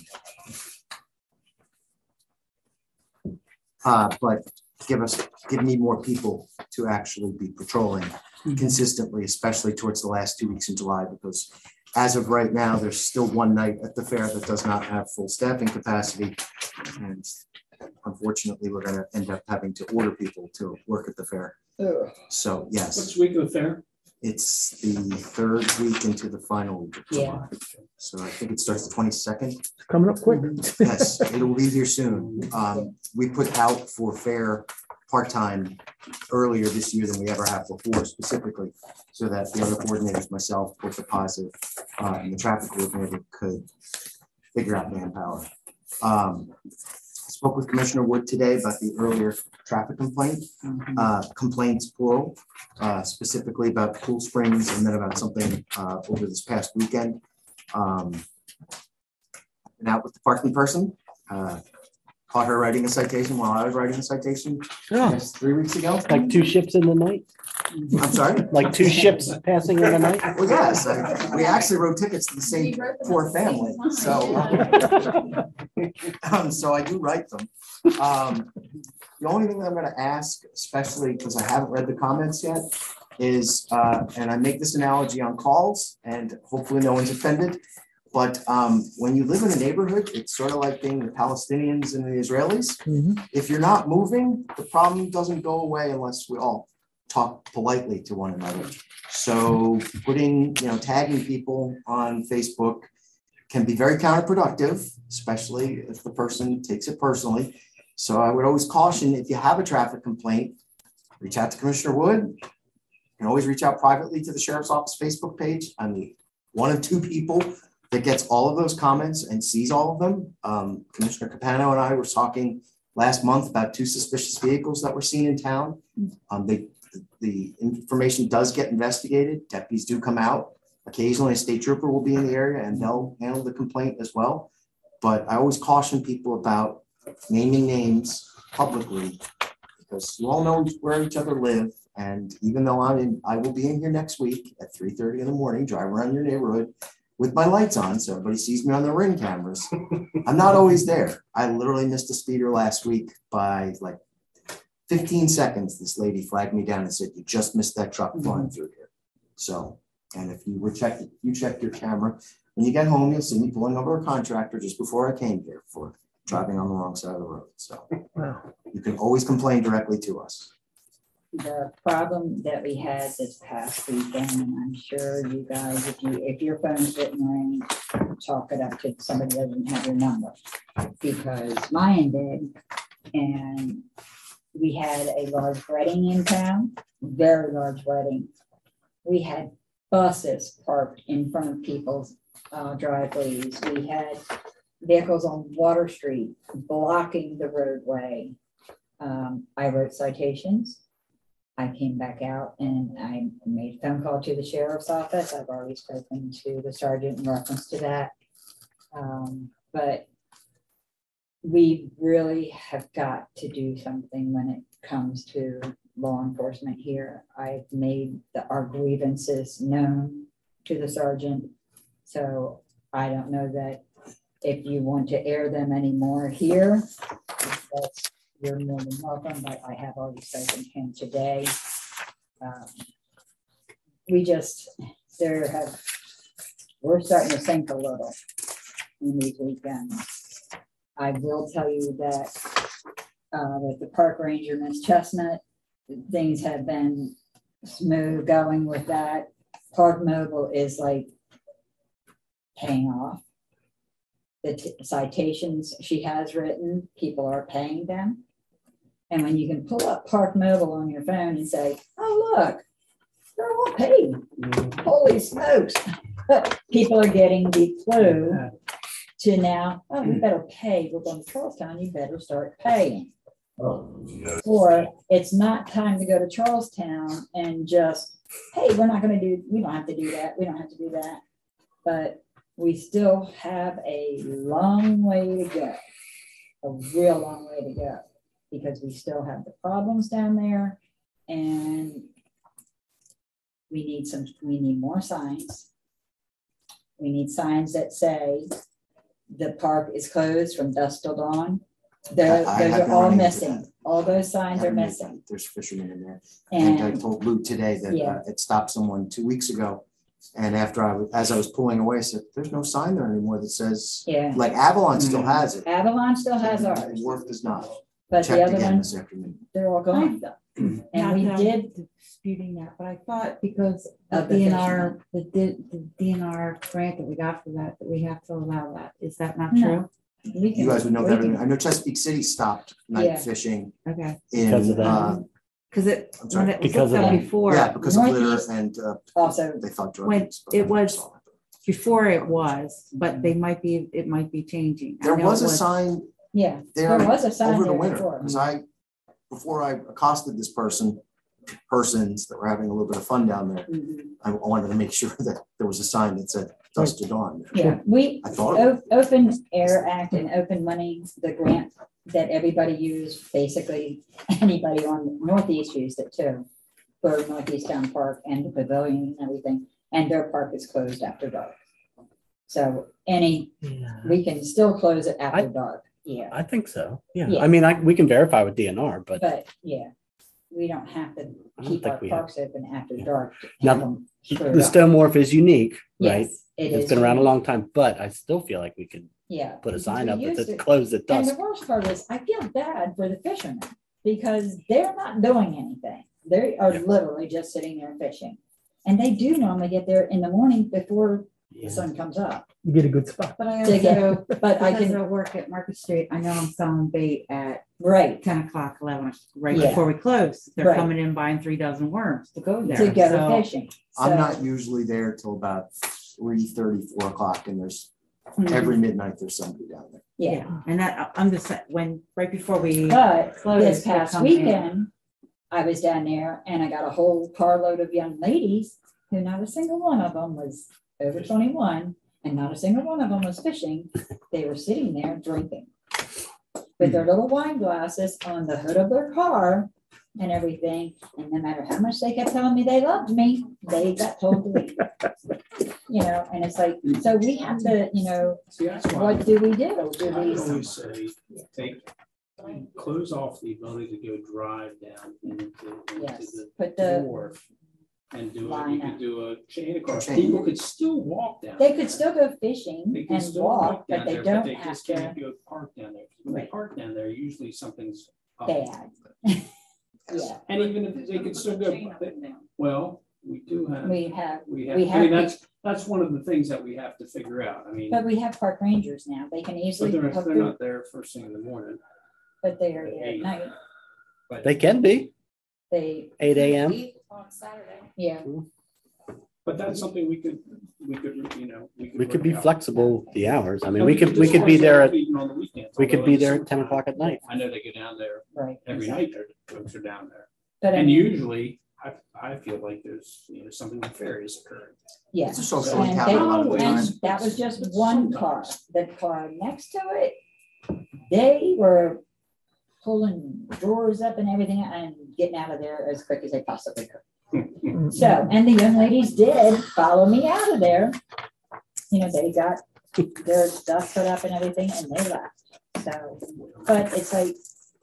uh, but give us, give me more people to actually be patrolling consistently, especially towards the last two weeks in July, because as of right now, there's still one night at the fair that does not have full staffing capacity. And unfortunately, we're going to end up having to order people to work at the fair. Ugh. What's So yes, the week of the fair? it's the third week into the final week of Yeah. July. So I think it starts the twenty-second. It's coming up quick. Yes, it'll be here soon. Um, we put out for fair part-time earlier this year than we ever have before, specifically so that the other coordinators, myself, Port Deposit, uh, and the traffic coordinator could figure out manpower. Um, spoke with Commissioner Wood today about the earlier traffic complaint, uh, complaints plural, uh, specifically about Cool Springs, and then about something uh, over this past weekend. Um, been out with the parking person, uh, caught her writing a citation while I was writing a citation Oh, yes, three weeks ago. like two ships in the night, I'm sorry. like two ships passing in the night. Well, yes, I, we actually wrote tickets to the same poor family, so. Um, so I do write them. Um, the only thing that I'm gonna ask, especially because I haven't read the comments yet, is, uh, and I make this analogy on calls, and hopefully no one's offended, but um, when you live in a neighborhood, it's sort of like being the Palestinians and the Israelis. Mhm. If you're not moving, the problem doesn't go away unless we all talk politely to one another. So putting, you know, tagging people on Facebook can be very counterproductive, especially if the person takes it personally. So I would always caution, if you have a traffic complaint, reach out to Commissioner Wood. You can always reach out privately to the Sheriff's Office Facebook page. I'm the one of two people that gets all of those comments and sees all of them. Um, Commissioner Capano and I were talking last month about two suspicious vehicles that were seen in town. Um, they, the information does get investigated. Deputies do come out. Occasionally a state trooper will be in the area and they'll handle the complaint as well. But I always caution people about naming names publicly, because you all know where each other live. And even though I'm in, I will be in here next week at three thirty in the morning, drive around your neighborhood with my lights on so everybody sees me on the ring cameras. I'm not always there. I literally missed a speeder last week by like fifteen seconds. This lady flagged me down and said, "You just missed that truck flying through here." So, and if you were checked, you checked your camera, when you get home, you'll see me pulling over a contractor just before I came here for driving on the wrong side of the road. So Wow. you can always complain directly to us. The problem that we had this past weekend, and I'm sure you guys, if you, if your phone's didn't ring, chalk it up to somebody doesn't have your number, because mine did. And we had a large wedding in town, very large wedding. We had buses parked in front of people's uh, driveways. We had vehicles on Water Street blocking the roadway. Um, I wrote citations. I came back out and I made a phone call to the sheriff's office. I've already spoken to the sergeant in reference to that. Um, but we really have got to do something when it comes to law enforcement here. I've made the, our grievances known to the sergeant. So I don't know that if you want to air them anymore here, that's, you're more than welcome, but I have already spoken to him today. Um, we just, there have, we're starting to sink a little in these weekends. I will tell you that uh, with the park ranger, Miss Chestnut, things have been smooth going with that. Park Mobile is like paying off. The t- citations she has written, people are paying them. And when you can pull up Park Mobile on your phone and say, "Oh, look, hey, holy smokes. People are getting the clue to now, oh, we better pay. We're going to Charlestown, you better start paying. Or it's not time to go to Charlestown and just, hey, we're not going to do, we don't have to do that. We don't have to do that. But we still have a long way to go, a real long way to go, because we still have the problems down there, and we need some, we need more signs. We need signs that say the park is closed from dusk till dawn. Those, I- I those have are no all idea. missing. All those signs are Haven't made missing. that. There's fishermen in there. And I And told Lou today that Yeah. uh, it stopped someone two weeks ago. And after I, was- as I was pulling away, I said, there's no sign there anymore that says, yeah, like Avalon still has it. Avalon still has ours, Wharf does not. but the Checked other again ones, this afternoon. they're all gone. And Not we that I'm did, disputing that, but I thought because the Of the D N R, the, D- the D N R grant that we got for that, that we have to allow that. Is that not No. true? we can. You guys would know we better. can- than- I know Chesapeake City stopped Yeah. night fishing Okay, Because of in, that. uh, because it, I'm sorry. when it was Because looked of up that. before, yeah, because of litter Northeast- and uh, Also, they thought drug When use, but it I was- saw it. before it was, but they might be, it might be changing. I There know was it a sign yeah, there there was a sign over the there winter, before. because I, before I accosted this person, persons that were having a little bit of fun down there, Mhm. I wanted to make sure that there was a sign that said dusk to dawn. Yeah, we, I thought it O- Open Air Act and Open Money, the grant that everybody used, basically anybody on Northeast used it too. For Northeast Town Park and the pavilion and everything, and their park is closed after dark. So any, we can still close it after I- dark, yeah, I think so. Yeah. Yeah. I mean, I, we can verify with D N R, but but yeah. We don't have to I don't keep our think we have. parks open after Yeah. dark. to Now, have them screwed The up. stone wharf is unique, right? Yes, it It's is. been around a long time, but I still feel like we could Yeah. put a because sign we up that used says it. closed at And dusk. the worst part is, I feel bad for the fishermen because they're not doing anything. They are Yeah. literally just sitting there fishing. And they do normally get there in the morning before the Yeah. sun comes up. You get a good spot. But I To get- also, But I because can, I work at Market Street, I know I'm selling bait at right, ten o'clock, eleven, right Yeah. before we close. They're Right. coming in buying three dozen worms to go there. to go So- fishing. I'm So- not usually there till about three thirty, four o'clock, and there's, Mhm. every midnight, there's somebody down there. Yeah, Yeah, and that, I'm just, saying, when, right before we but close. this they past come in. weekend, I was down there and I got a whole carload of young ladies who not a single one of them was over twenty-one and not a single one of them was fishing. They were sitting there drinking with their little wine glasses on the hood of their car and everything. And no matter how much they kept telling me they loved me, they got told to leave. You know, and it's like, so we have to, you know, See, that's why what do we do? Do I we? always say, take, close off the ability to go drive down into, into Yes, the put the, wharf and do, a- line you could up. do a chain across. Chain. People could still walk down. they there. could still go fishing They can and still walk, but down they there, don't They have just to can't go park down there. When they Right. park down there, usually something's up. bad. Yeah, And even if they could still go, well, we do have, we have, we have, we I mean, have- that's, that's one of the things that we have to figure out. I mean, but we have park rangers now. They can but easily they're, hook they're their- not there first thing in the morning. but they are there at night. But, They can be They, eight A M. yeah, but that's something we could, we could, you know. We work could be out. flexible the hours. I mean, No, we could, we just could be close there off at, even on the weekends, we could although be in the there at ten summertime, o'clock at night. I know they go down there right. every night, their folks are down there. But I And mean, usually, I, I feel like there's, you know, something nefarious occurring. yeah. It's a social And encounter a lot of the they- time. and that was just one car. The car next to it, they were pulling drawers up and everything and getting out of there as quick as they possibly could. So, and the young ladies did follow me out of there. You know, they got their stuff put up and everything and they left. So, but it's like,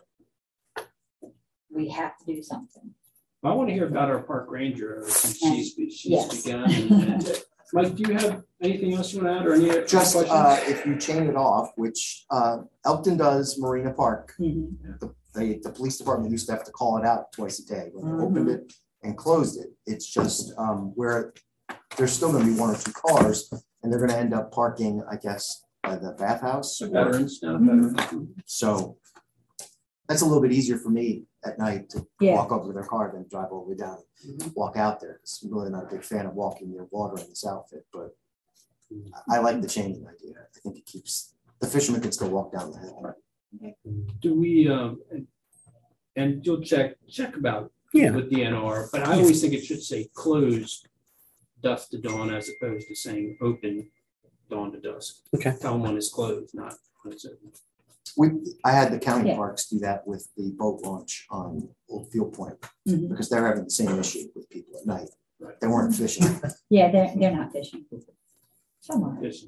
we have to do something. I want to hear about our park ranger since she's, she's Yes. begun. And, uh, Mike, do you have anything else you want to add or any other Just, questions? uh, if you chain it off, which, uh, Elkton does Marina Park, Mhm. the, they, the police department used to have to call it out twice a day when they Mhm. opened it and closed it. It's just, um, where there's still gonna be one or two cars and they're gonna end up parking, I guess, by the bathhouse. So veterans, now veterans. So that's a little bit easier for me at night to Yeah. walk over to their car than drive all the way down and walk out there. 'Cause I'm really not a big fan of walking near water in this outfit, but I like the changing idea. I think it keeps, the fishermen can still walk down the hill. Do we, um, and- and you'll check, check about Yeah. with D N R, but I always think it should say closed dusk to dawn as opposed to saying open dawn to dusk. Okay. Tell them when it's closed, not when it's open. We, I had the county Yeah. parks do that with the boat launch on Old Field Point, Mhm. because they're having the same issue with people at night. Right. They weren't fishing. Yeah, they're, they're not fishing. Some are. Yes.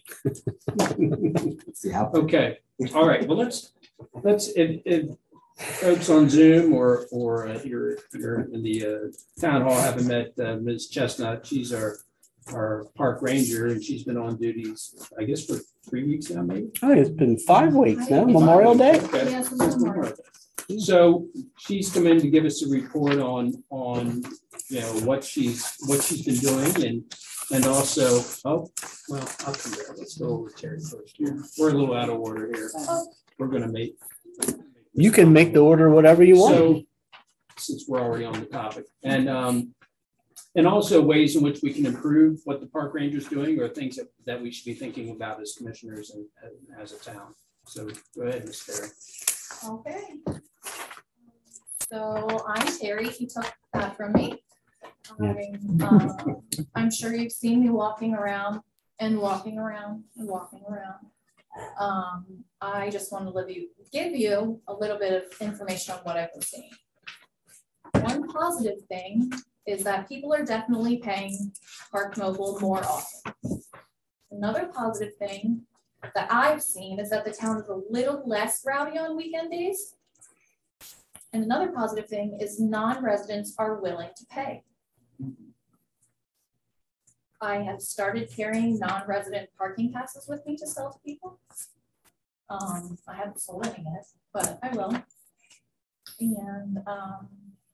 It's the outfit. Okay, all right, well, let's, let's, if, if folks on Zoom or, or uh, you're, you're in the uh, town hall haven't met uh, Miz Chestnut, she's our, our park ranger, and she's been on duties, I guess, for three weeks now, maybe? Oh, it's been five weeks now, Memorial Day. Okay. Yes, Memorial. So she's come in to give us a report on, on, you know, what she's, what she's been doing, and, and also, oh, well, I'll come there, let's go over Terry first here. We're a little out of order here. We're gonna make. You can make the order whatever you want. So, since we're already on the topic, and, um, and also ways in which we can improve what the park ranger is doing, or things that, that we should be thinking about as commissioners and and as a town. So go ahead, Miz Terry. Okay. So I'm Terry, you took that from me. I'm, um, I'm sure you've seen me walking around and walking around and walking around. Um, I just want to live you, give you a little bit of information on what I've been seeing. One positive thing is that people are definitely paying Park Mobile more often. Another positive thing that I've seen is that the town is a little less rowdy on weekend days. And another positive thing is non-residents are willing to pay. I have started carrying non-resident parking passes with me to sell to people. Um, I haven't sold any yet, but I will. And um,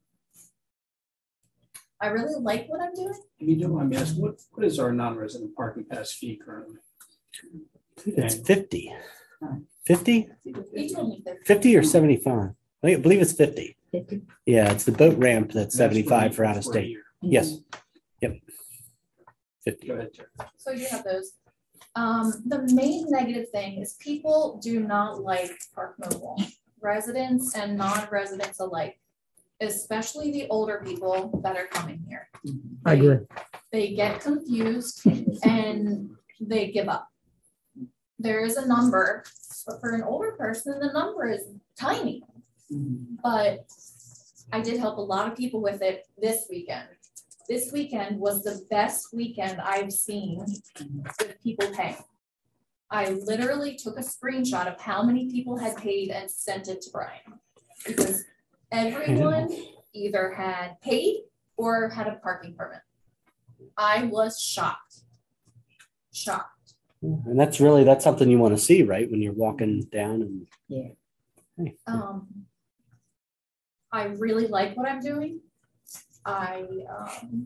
I really like what I'm doing. If you don't mind me asking, what, what is our non-resident parking pass fee currently? It's fifty. Fifty? He told me they're- Fifty or seventy-five? I believe it's fifty. Fifty. Yeah, it's the boat ramp that's That's seventy-five for a- out of a state. year. Yes. Yep. Fifty. Go ahead, Terry. So you have those. Um, the main negative thing is people do not like Park Mobile, residents and non-residents alike, especially the older people that are coming here. I agree. They get confused and they give up. There is a number, but for an older person, the number is tiny. But I did help a lot of people with it this weekend. This weekend was the best weekend I've seen with people paying. I literally took a screenshot of how many people had paid and sent it to Brian. Because everyone either had paid or had a parking permit. I was shocked. Shocked. And that's really, that's something you want to see, right? When you're walking down and. Yeah. Um, I really like what I'm doing. I um,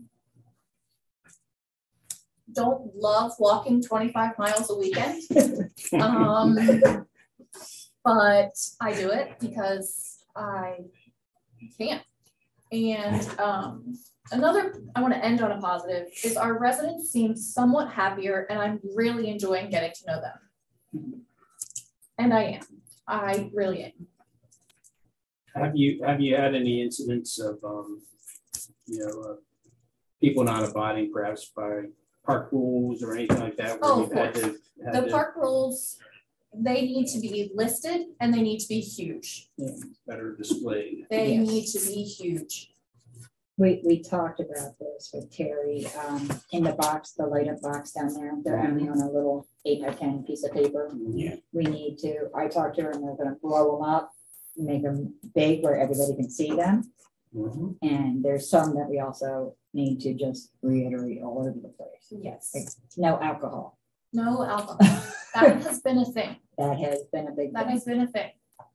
don't love walking twenty-five miles a weekend. um, but I do it because I can. And um, another, I want to end on a positive, is our residents seem somewhat happier and I'm really enjoying getting to know them. And I am. I really am. Have you, have you had any incidents of, um, you know, uh, people not abiding perhaps by park rules or anything like that? where Oh, you've of had course. to- had The to park rules, they need to be listed and they need to be huge. Better displayed. They Yes. need to be huge. We, we talked about this with Terry, um, in the box, the light up box down there, they're only on a little eight by ten piece of paper. Yeah. We need to, I talked to her and we're gonna blow them up, make them big where everybody can see them. Mhm. And there's some that we also need to just reiterate all over the place. Yes. Like, no alcohol. No alcohol. That has been a thing. That has been a big That thing. has been a thing.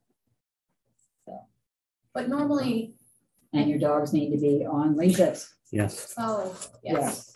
But normally, And your dogs need to be on leashes. Yes. oh, yes.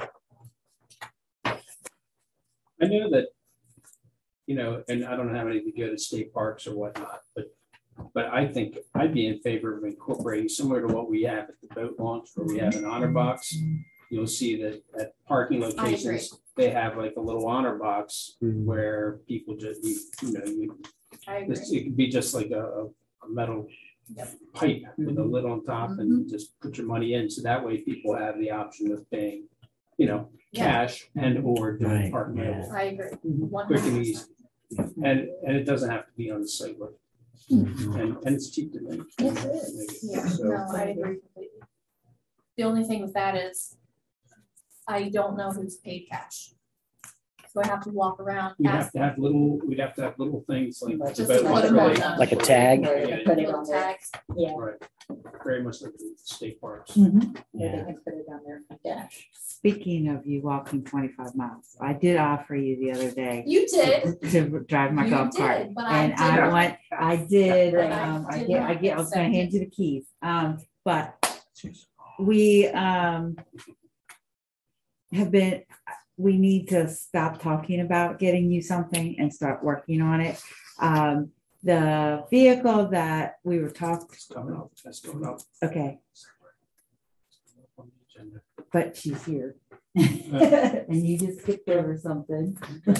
I know that, you know, and I don't know how many of you go to state parks or whatnot, but But I think I'd be in favor of incorporating similar to what we have at the boat launch, where we have an honor box. You'll see that at parking locations, they have like a little honor box Mhm. where people just, you, you know, you, I agree. this- it could be just like a, a metal Yep. pipe with a lid on top and just put your money in. So that way people have the option of paying, you know, Yeah. cash and or doing Right, parking. yeah. I agree. One Quick and hundred easy. percent. And, and it doesn't have to be on the site, but, and, and it's cheap to make. Yes, it is. Yeah, So- no, I agree completely. The only thing with that is I don't know who's paid cash. So I have to walk around, We'd have ask to have little, we'd have to have little things like. Just the to boat put 'em on launch the- Like a tag? Where they can put it little on there. tags. Yeah. Right, very much like the state parks. Mhm. Where Yeah. they can put it on their dash. Speaking of you walking twenty-five miles, I did offer you the other day You did, to drive my You golf cart. did, but I And I didn't. want, I did, But I um, I did get, I not get, I was gonna accept hand you the keys. Um, but we, um, have been, we need to stop talking about getting you something and start working on it. Um, the vehicle that we were talking, It's coming up, that's coming up. okay, On the agenda. but she's here. Mhm. And you just skipped over something.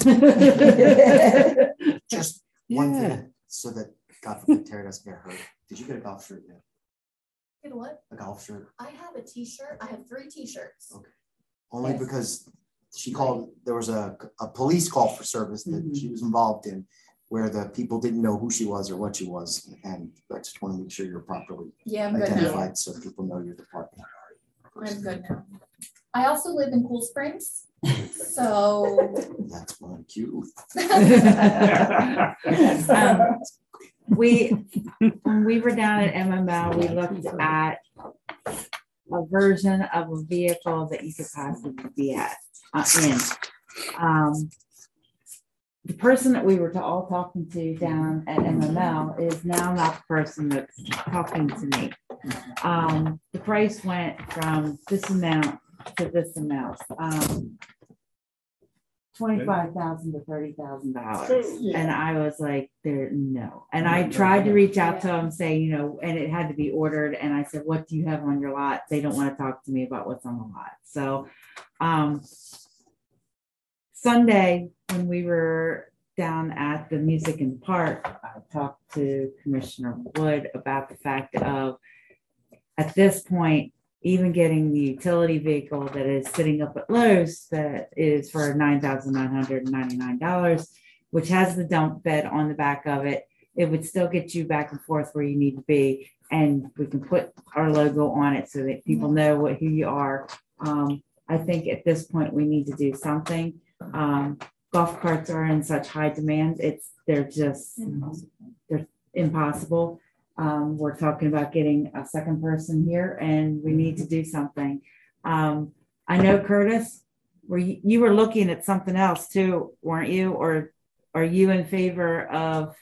Just one Yeah. thing, so that God forbid Terry doesn't get hurt. Did you get a golf shirt yet? you know what? A golf shirt? I have a t-shirt. I have three t-shirts. Okay. Only Yes. because she called, there was a, a police call for service that Mhm. she was involved in where the people didn't know who she was or what she was. And I just want to make sure you're properly Yeah, I'm good now. identified so people know your department. I'm good now. I also live in Cool Springs, so. That's one cute. Um, We, when we were down at M M L, we looked at a version of a vehicle that you could possibly be at, uh, in. Um, the person that we were to- all talking to down at M M L is now not the person that's talking to me. Um, the price went from this amount to this amount, um, twenty-five thousand to thirty thousand dollars. And I was like, there, no. And I tried to reach out to them, say, you know, and it had to be ordered. And I said, what do you have on your lot? They don't want to talk to me about what's on the lot. So, um, Sunday, when we were down at the Music in the Park, I talked to Commissioner Wood about the fact of, at this point, even getting the utility vehicle that is sitting up at Lowe's that is for nine thousand nine hundred ninety-nine dollars, which has the dump bed on the back of it, it would still get you back and forth where you need to be. And we can put our logo on it so that people know what, who you are. Um, I think at this point, we need to do something. Um, golf carts are in such high demand. It's, they're just, they're impossible. Um, we're talking about getting a second person here and we need to do something. Um, I know Curtis, were you, you were looking at something else too, weren't you? Or are you in favor of?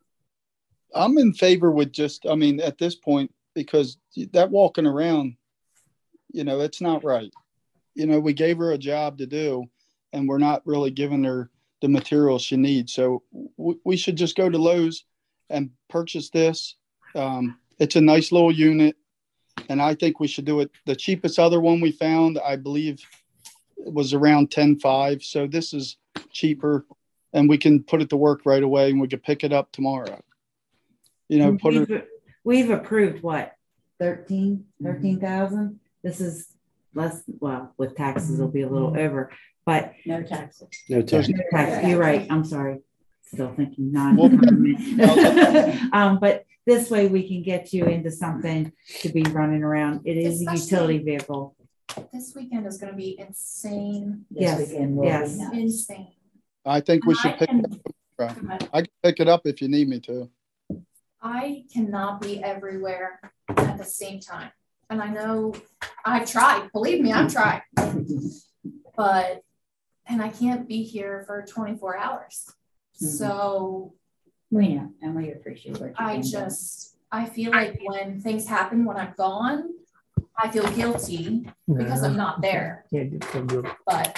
I'm in favor with just, I mean, at this point, because that walking around, you know, it's not right. You know, we gave her a job to do and we're not really giving her the materials she needs. So w- we should just go to Lowe's and purchase this. Um, it's a nice little unit and I think we should do it. The cheapest other one we found, I believe was around ten five. So this is cheaper and we can put it to work right away and we could pick it up tomorrow. You know, put we've, it, we've approved what, thirteen, thirteen thousand? This is less, well, with taxes, it'll be a little over, but No taxes. No tax. no tax, you're right, I'm sorry. Still thinking non-government. Um, but this way we can get you into something to be running around. It is a Especially- utility vehicle. This weekend is gonna be insane, This Yes, weekend will be yes. nuts. insane. I think we And should I pick can- it up. I can pick it up if you need me to. I cannot be everywhere at the same time. And I know I've tried, believe me, I've tried. But, and I can't be here for twenty-four hours. So We know, and we appreciate what you're I doing. just, I feel like when things happen, when I'm gone, I feel guilty because I'm not there, Can't do so good. but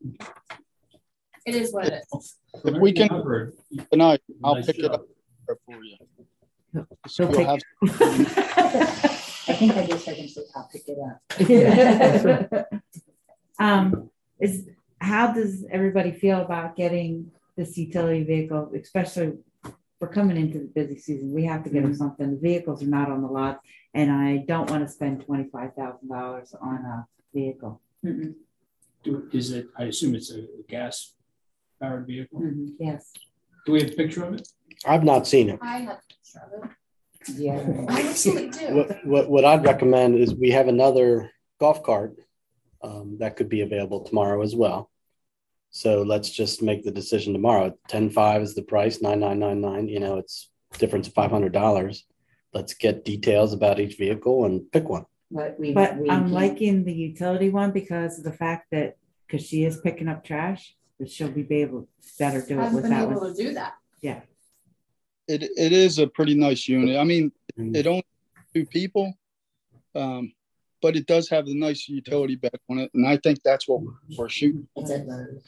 it is what it is. If we can tonight, I'll pick it up for you. So He'll you'll take have- I think I just heard him say, I'll pick it up. Um, is, how does everybody feel about getting this utility vehicle, especially we're coming into the busy season, we have to get them something, the vehicles are not on the lot, and I don't want to spend twenty-five thousand dollars on a vehicle. Mm-mm. Do, is it, I assume it's a gas powered vehicle? Mhm, yes. Do we have a picture of it? I've not seen it. I have a picture of it. Yeah. I actually do. What, what, what I'd recommend is we have another golf cart um, that could be available tomorrow as well. So let's just make the decision tomorrow. ten five is the price, nine nine nine nine. You know, it's difference of five hundred dollars. Let's get details about each vehicle and pick one. But we, But we I'm can- liking the utility one because of the fact that, because she is picking up trash, that she'll be able to better do it I've with been that able one. to do that. Yeah. It, it is a pretty nice unit. I mean, Mm. it only two people, um, but it does have the nice utility bed on it. And I think that's what we're shooting. It's at Lowe's.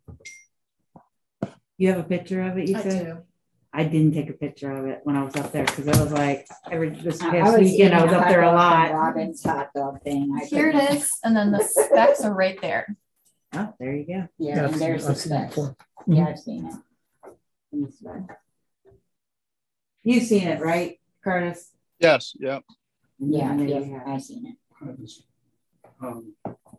You have a picture of it, you I said? do. I didn't take a picture of it when I was up there because I was like, every this I- I past was weekend, I eating was a up hot there a dog from lot. Robin's hot dog thing. I Here couldn't- it is, and then the specs are right there. Oh, there you go. Yeah, Yeah, I've and seen- there's the I've seen it specs. before. Yeah, I've seen it. And the specs. You've seen it, right, Curtis? Yes, yeah. Yeah, there you yeah, have I've seen it. Um,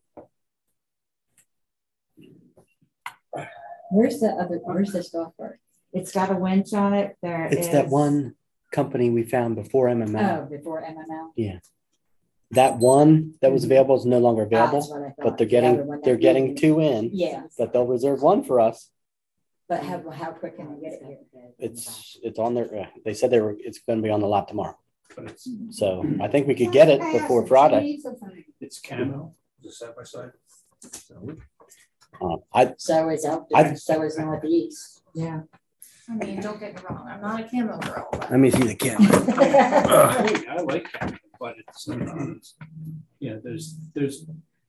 Where's the other, where's this golf cart? It's got a winch on it. There It's is- that one company we found before M M Oh, L. before M M L? That one that was available is no longer Ah, that's available, what I thought. but they're The other getting, one that they're getting maybe- two in, Yeah, but they'll reserve one for us. but how, how quick can we get it here? It's, it's on their, uh, they said they were, it's gonna be on the lot tomorrow. but it's, So I think we could get it before Friday. it's camo, it's side by side. Uh, I, So is out I- there, so is Northeast. Yeah. I mean, don't get me wrong, I'm not a camo girl, but let me see the camera. I like- I like camo, but it's sometimes, yeah, there's, there's.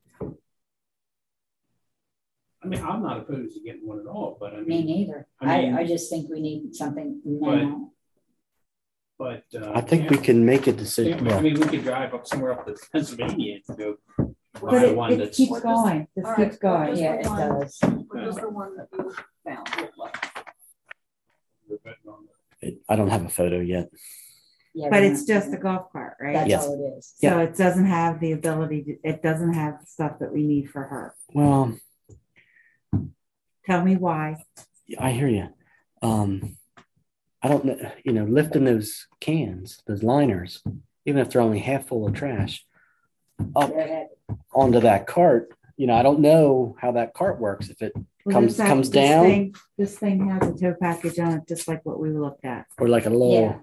I mean, I'm not opposed to getting one at all, but I Me mean, neither. I mean- I, I just think we need something now. but. uh, I think we can make a yeah, decision. I mean, we could drive up somewhere up to Pennsylvania and go But buy it, one it that's. keeps going. This All right, keeps going. Yeah, it does. what is the one that you found? It- I don't have a photo yet. Yeah, But we it's want- just a golf cart, right? That's Yes. all it is. So it doesn't have the ability, to, it doesn't have the stuff that we need for her. Well, Tell me why. I hear you. Um, I don't know, you know, lifting those cans, those liners, even if they're only half full of trash, up They're heavy. onto that cart, you know, I don't know how that cart works. If it Well, comes, this- comes this down thing- This thing has a tow package on it, just like what we looked at. or like a little, Yeah.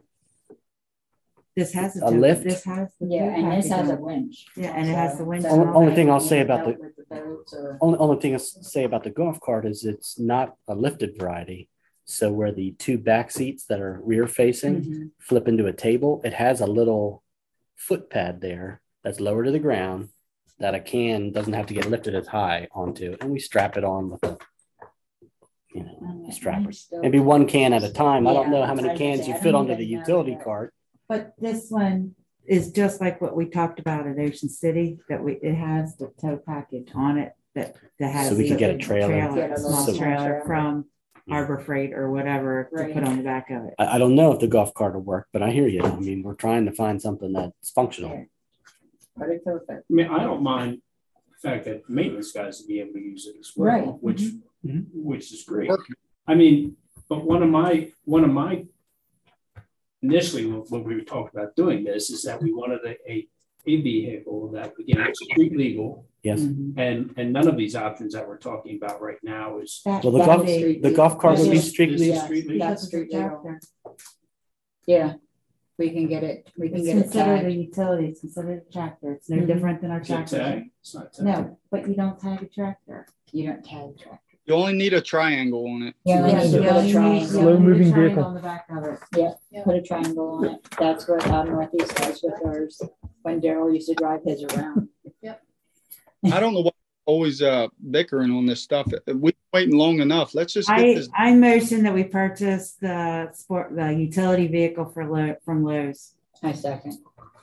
This has A tow- lift? This has. the Yeah, tow and this package has on a it. winch. Yeah, and it has the winch So- and Only- all only that. thing I'll Need say about help the- with the boats or- only, only thing I say about the golf cart is it's not a lifted variety. So where the two back seats that are rear facing Mhm. flip into a table, it has a little foot pad there that's lower to the ground that a can doesn't have to get lifted as high onto, and we strap it on with a, you know, Um, a strapper. I'm still- Maybe one can at a time. I don't Yeah, know how many I was gonna cans say, you I fit don't onto the even know utility that. cart. But this one is just like what we talked about at Ocean City, that we, it has the tow package on it that, that has. So we could the get a trailer. Get a Small little trailer trailer. from Harbor Freight or whatever to Right. put on the back of it. I, I don't know if the golf cart will work, but I hear you. I mean, we're trying to find something that's functional. Yeah. But it's perfect. I mean, I don't mind the fact that maintenance guys will be able to use it as well, Right. which, Mhm. which is great. I mean, but one of my, one of my, initially, when when we were talking about doing this, is that we wanted a, a, a vehicle that, again, it's street legal. Yes. Mhm. And, and none of these options that we're talking about right now is. That- Well, the that golf, is- street the golf cart would be Yeah. street This- legal. Yeah, street legal? that's street legal. Tractor. Yeah, we can get it, we can It's get it considered a tagged. utility, it's considered a tractor. It's no Mhm. different than our Is it tractor. tag? It's not tag. No, but you don't tag a tractor. You don't tag tractor. You only need a triangle on it. You only Yeah, need to you put only a need- triangle. you Slow only need a moving triangle vehicle. On the back of it. Yeah, put a triangle on it. That's what um, Northeast does with hers, when Daryl used to drive his around. I don't know what always uh bickering on this stuff. We're waiting long enough. Let's just get I, this. I motion that we purchase the sport, the utility vehicle for Lo, from Lowe's. I second.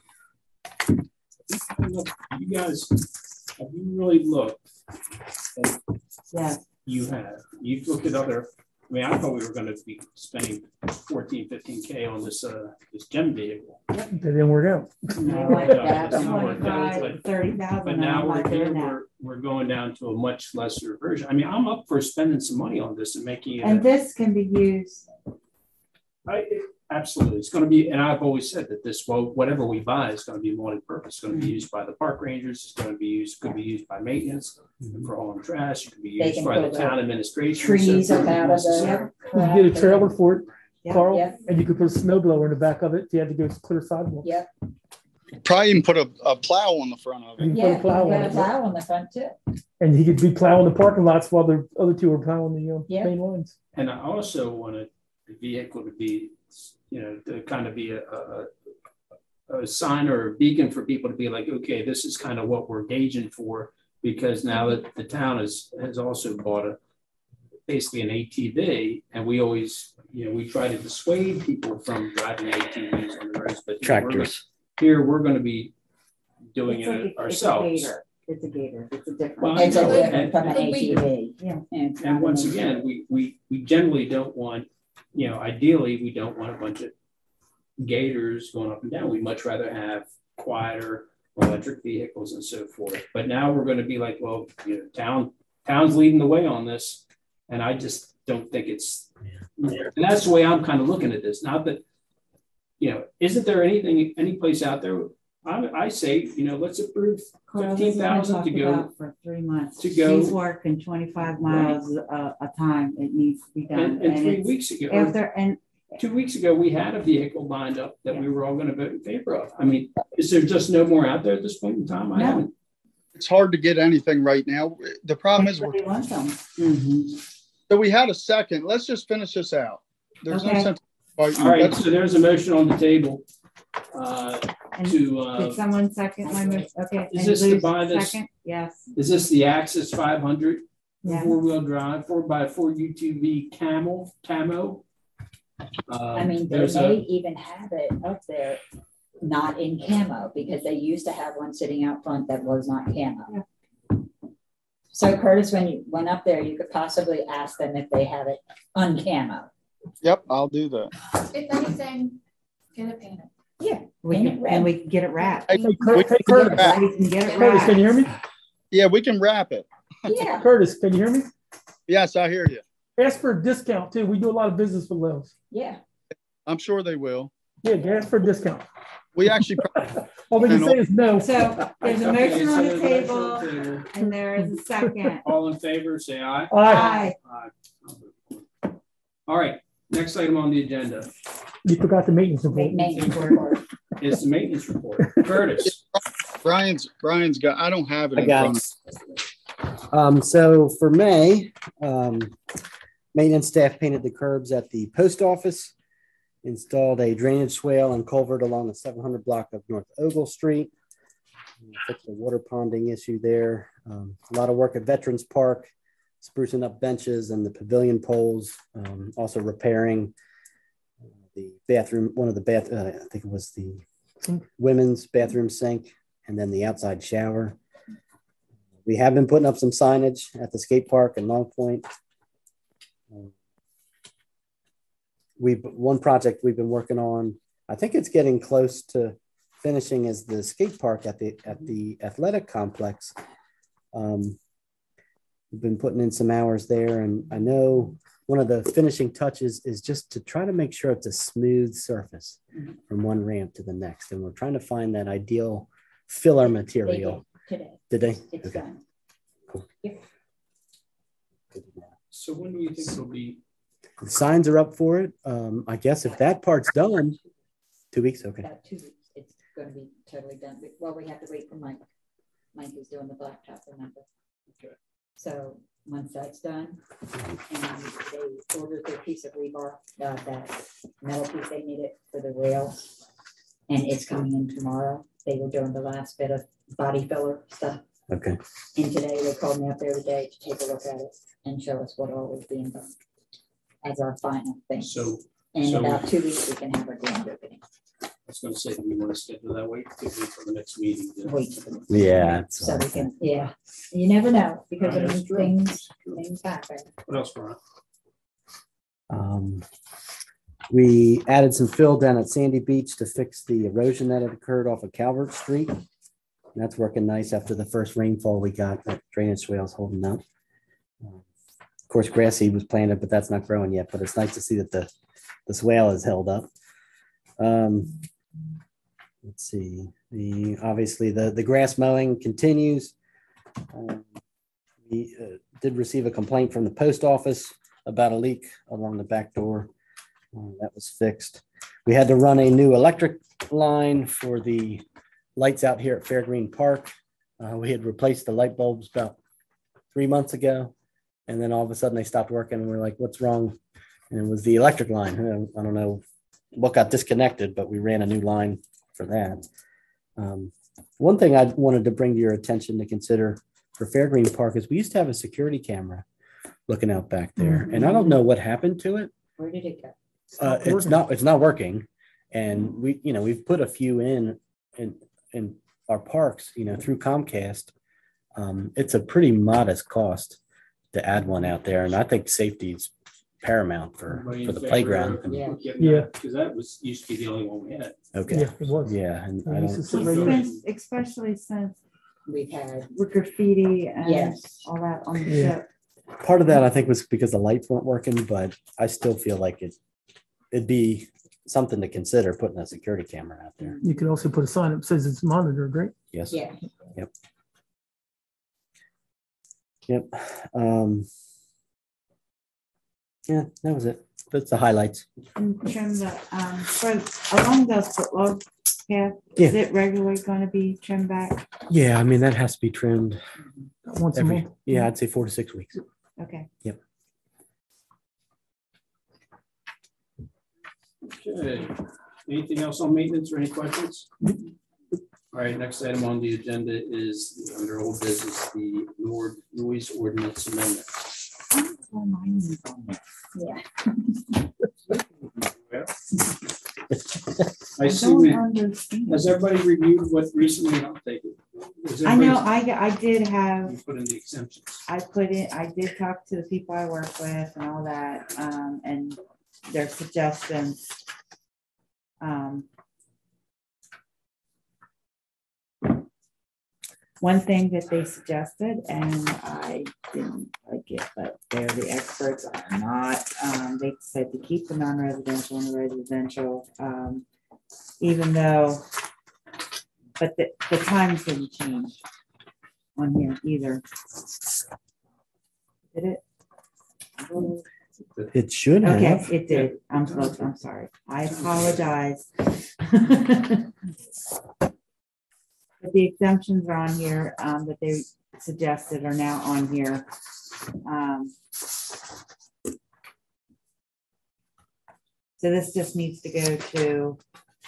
You guys, have you really looked? at- Yeah. You have, you've looked at other, I mean, I thought we were gonna be spending fourteen, fifteen K on this, uh, this gem vehicle. That didn't work out. No, like Yeah, that, it's not worked out, twenty-five, but- thirty thousand. But now we're here, we're, we're going down to a much lesser version. I mean, I'm up for spending some money on this and making And it, this can be used, I, absolutely, it's gonna be, and I've always said that this, well, whatever we buy is gonna be multi-purpose, it's gonna be used by the park rangers, it's gonna be used, could be used by maintenance, for hauling trash, it could be They used can by the pull town the administration. Trees so up out of necessary. the. You can get a trailer for it, Yeah. Carl, Yeah. and you could put a snow blower in the back of it. If you had to go clear sidewalk. Yep, Probably even put a, a plow on the front of You it. can yeah, put you a plow got on a it. plow on the front too. And he could be plowing the parking lots while the other two are plowing the uh, Yeah. main lines. And I also wanted the vehicle to be, you know, to kind of be a, a, a sign or a beacon for people to be like, okay, this is kind of what we're gauging for, because now that the town has, has also bought a, basically an A T V, and we always, you know, we try to dissuade people from driving A T Vs on the roads, but here we're gonna- Tractors. here, we're gonna be doing it's like it a- it's a ourselves. gator. It's a gator, it's a different. Well, It's a know, different and- from an and- A T V. Yeah. And And once again, we, we, we generally don't want, you know, ideally, we don't want a bunch of gators going up and down. We'd much rather have quieter electric vehicles and so forth. But now we're going to be like, well, you know, town, town's leading the way on this. And I just don't think it's, and that's the way I'm kind of looking at this. Not that, you know, isn't there anything, any place out there? I, I say, you know, let's approve Carl, this fifteen is what I thousand to talked go. about for three months. to go- She's working twenty-five miles a, a time. It needs to be done. And, and three it's weeks ago, or After, and two weeks ago, we had a vehicle lined up that we were all going to vote in favor of. I mean, is there just no more out there at this point in time? I No. haven't. It's hard to get anything right now. The problem is, we're, everybody wants them. Mm-hmm. so we had a second. Let's just finish this out. There's no Okay. sense. fighting. All right, Let's- so there's a motion on the table uh, And to, uh, Did someone second my motion? Okay. Is and this to Lou's buy this? Second, yes. is this the Axis five hundred Yeah. four-wheel drive, four by four U T V Camel, Camo? I Um, mean, they there's may a, even have it up there, not in camo, because they used to have one sitting out front that was not camo. So Curtis, when you went up there, you could possibly ask them if they have it uncamo. Yep, I'll do that. If anything, get it painted. Yeah. We Paint can, it red. and we can get it wrapped. Hey, Hey, we Cur- can hey, Curtis, get back. We can get it Curtis, can you hear me? Yeah, we can wrap it. Yeah, Curtis, can you hear me? Yes, I hear you. Ask for a discount too. We do a lot of business with Lowe's. yeah. I'm sure they will. Yeah, ask for a discount. We actually, All they can say is no. So there's a Okay, motion so on there's the a motion table on the table. and there is a second. All in favor, say aye. Aye. Aye. Aye. All right, next item on the agenda You forgot the maintenance report. Maintenance report. is the maintenance report. Curtis. Brian's, Brian's got, I don't have it. I in got front. it. Um, so for May, um, maintenance staff painted the curbs at the post office, installed a drainage swale and culvert along the seven hundred block of North Ogle Street. Fixed the water ponding issue there. Um, a lot of work at Veterans Park, sprucing up benches and the pavilion poles. Um, also repairing the bathroom, one of the bath, uh, I think it was the women's bathroom sink, and then the outside shower. We have been putting up some signage at the skate park in Long Point. Um, We've one project we've been working on. I think it's getting close to finishing is the skate park at the at the athletic complex. Um, we've been putting in some hours there, and I know one of the finishing touches is just to try to make sure it's a smooth surface from one ramp to the next, and we're trying to find that ideal filler material. Today, Did they? it's Okay. done. Cool. Yeah. So when do you think it'll be? The signs are up for it. Um, I guess if that part's done, two weeks. Okay. About two weeks, it's gonna be totally done. Well, we have to wait for Mike. Mike is doing the blacktop, remember? Okay. So once that's done, and they ordered their piece of rebar, uh, that metal piece they needed for the rails, and it's coming in tomorrow. They were doing the last bit of body filler stuff Okay. And today they called me up there today to take a look at it and show us what all was being done as our final thing. So, In so about two weeks, we can have our grand opening. I was gonna say, do we want to schedule that wait, wait for the next meeting? Wait for the- Yeah. it's So all we right. can, yeah, you never know because Right, of that's these true. things, things happen. What else, Ron? Um, we added some fill down at Sandy Beach to fix the erosion that had occurred off of Calvert Street. And that's working nice after the first rainfall we got. That drainage swale's holding up. Um, Of course, grass seed was planted, but that's not growing yet. But it's nice to see that the the swale is held up. Um, let's see. The obviously the the grass mowing continues. Um, we uh, did receive a complaint from the post office about a leak along the back door. Uh, that was fixed. We had to run a new electric line for the lights out here at Fairgreen Park. Uh, we had replaced the light bulbs about three months ago. And then all of a sudden they stopped working and we're like, what's wrong? And it was the electric line. I don't know what got disconnected, but we ran a new line for that. Um, one thing I wanted to bring to your attention to consider for Fairgreen Park is we used to have a security camera looking out back there. And I don't know what happened to it. Where did it go? Uh, it's not, it's not working. And we, you know, we've put a few in, in, in our parks, you know, through Comcast. Um, it's a pretty modest cost to add one out there. And I think safety is paramount for, Everybody for in the favor playground. of Yeah. getting Yeah. that? Because that was, used to be the only one we had. Okay. Yeah, it was. Yeah. And I We used to don't, sit right there. Since- Especially since We've had, with graffiti and yes, all that on the Yeah. ship. part of that I think was because the lights weren't working, but I still feel like it, it'd be something to consider putting a security camera out there. You could also put a sign that says it's monitored, right? Yes. yeah. Yep. Yep. Um, yeah, that was it. That's the highlights. And trim the, um, for, along the footload path, is it regularly gonna be trimmed back? Yeah, I mean, that has to be trimmed Once a every, month. yeah, I'd say four to six weeks. Okay. Okay. Anything else on maintenance or any questions? All right, next item on the agenda is under old business, the Nord noise ordinance amendment. Yeah. I see we, has everybody reviewed what recently updated? Has I know, everybody- I, I did have, You put in the exemptions. I put in, I did talk to the people I work with and all that, um, and their suggestions. Um, One thing that they suggested, and I didn't like it, but they're the experts, are not, um, they said to keep the non-residential and the residential, um, even though, but the, the times didn't change on here either. Did it? It should Okay, have. it did. I'm so, I'm sorry. I apologize. But the exemptions are on here, um, that they suggested are now on here. Um, So this just needs to go to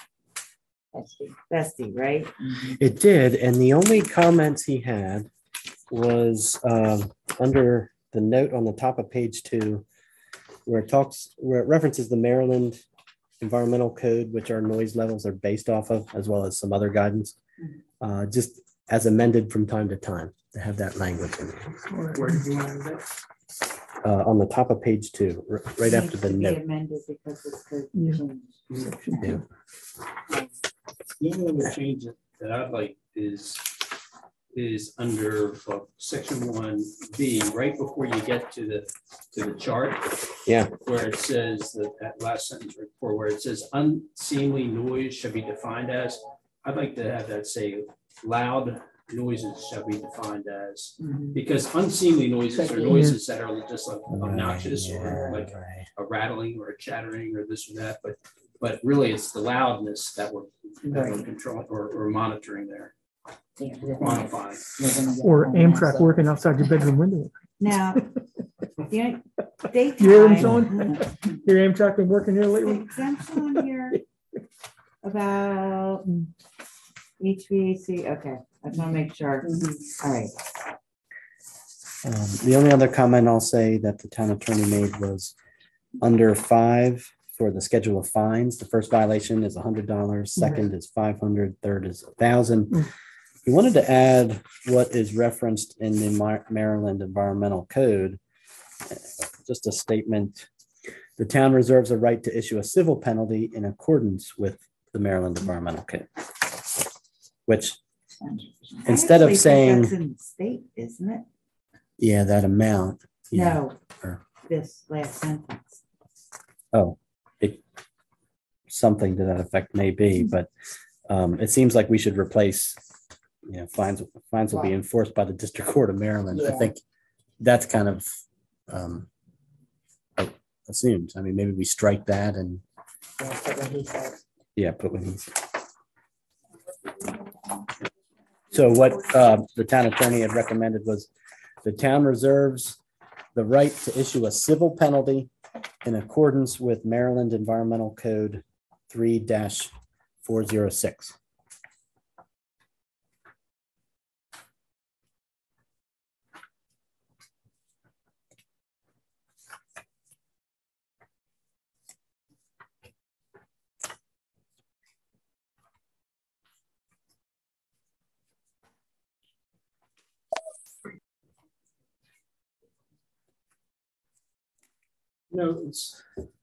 Bestie, right? It did, and the only comments he had was um, under the note on the top of page two, where it talks, where it references the Maryland Environmental Code, which our noise levels are based off of, as well as some other guidance, uh, just as amended from time to time to have that language in there. Where did you want that? Uh, on the top of page two, r- right after the Needs to be note. Amended because it's could Yeah. change. Yeah. The only other change that I'd like is, is under uh, section one B, right before you get to the, to the chart. Yeah. Where it says that, that last sentence right before, where it says unseemly noise shall be defined as, I'd like to have that say loud noises shall be defined as, Mhm. because unseemly noises are noises that are just like obnoxious Right, or yeah, like right. a rattling or a chattering or this or that, but, but really it's the loudness that we're, that we're Right. controlling or, or monitoring there, Yeah, we're gonna- quantifying. we're gonna get Or on that, Amtrak so- working outside your bedroom window. Now, yeah, You hear them, daytime, Sean? Your Amtrak been working here the lately? exemption on here about H V A C, okay. I just want to make sure. All right. Um, the only other comment I'll say that the town attorney made was under five for the schedule of fines. The first violation is a hundred dollars, second is five hundred, third is a thousand. He wanted to add what is referenced in the Mar- Maryland Environmental Code, just a statement. The town reserves a right to issue a civil penalty in accordance with the Maryland Environmental Code, which instead of I actually think saying, that's in the state, isn't it? yeah, that amount. yeah, No, or- this last sentence. Oh, it, something to that effect may be, but um, it seems like we should replace, you know, fines, fines will be enforced by the District Court of Maryland. I Yeah. think that's kind of um, assumed. I mean, maybe we strike that and, That's what he said. yeah, put what he's. So what uh, the town attorney had recommended was the town reserves the right to issue a civil penalty in accordance with Maryland Environmental Code three four oh six. No, it's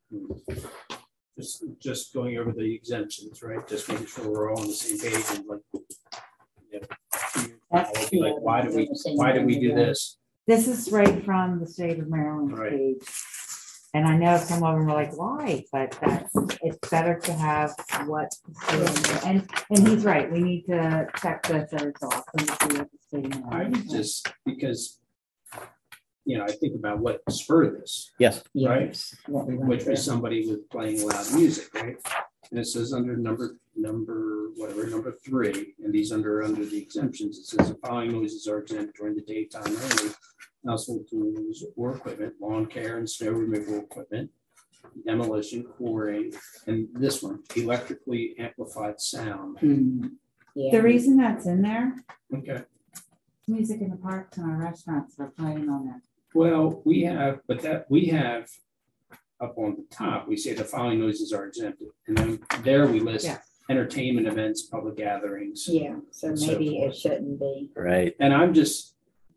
just, just going over the exemptions, right? Just making sure we're all on the same page and like, you know, That's like, why do we, why do we do this? This is right from the state of Maryland Right. page. And I know some of them are like, why? But that's, it's better to have what, the state- and, and he's right, we need to check this every so often to see what the state of I Maryland would just, because, you know, I think about what spurred this, Yes. right? Yes, what we went Which through. was somebody with playing loud music, right? And it says under number, number, whatever, number three, and these under, under the exemptions, it says the following noises are exempt during the daytime only. Household tools or equipment, lawn care and snow removal equipment, demolition, quarrying, and this one, electrically amplified sound. Mm, yeah. The reason that's in there, Okay, music in the parks and our restaurants are playing on that. well, we have, but that, we have up on the top, we say the following noises are exempted. And then there we list Yeah. entertainment events, public gatherings. Yeah, so and so maybe it forth. shouldn't be. Right. And I'm just,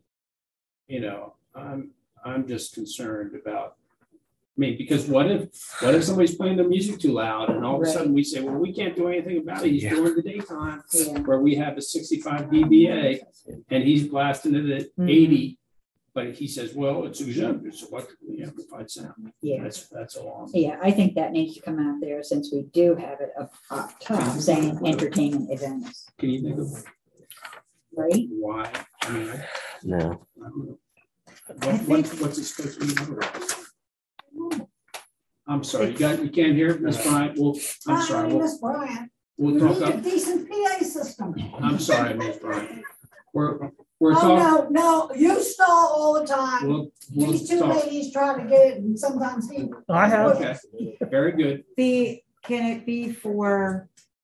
you know, I'm, I'm just concerned about, I mean, because what if, what if somebody's playing their music too loud and all of a Right. sudden we say, well, we can't do anything about it. He's Yeah. during the daytime Yeah. where we have a sixty-five D B A and he's blasting it at Mhm. eighty. But he says, well, it's exempt, it's electrically amplified sound. Yeah. That's, that's all. Yeah, I think that needs to come out there since we do have it up up top saying entertainment events, Can you think of right? why? I mean, I, No. I don't know. What, what, what's it supposed to be? otherwise? I'm sorry, you got, you can't hear Miss Bryant? Well, I'm sorry. We'll, Miss Bryant, we'll we talk need a up. decent P A system. I'm sorry, Miss Bryant. We're, we're Oh, talking, no, no, you stall all the time. we'll, we'll These two talk. ladies try to get it and sometimes he. I have, Okay, very good. The, can it be for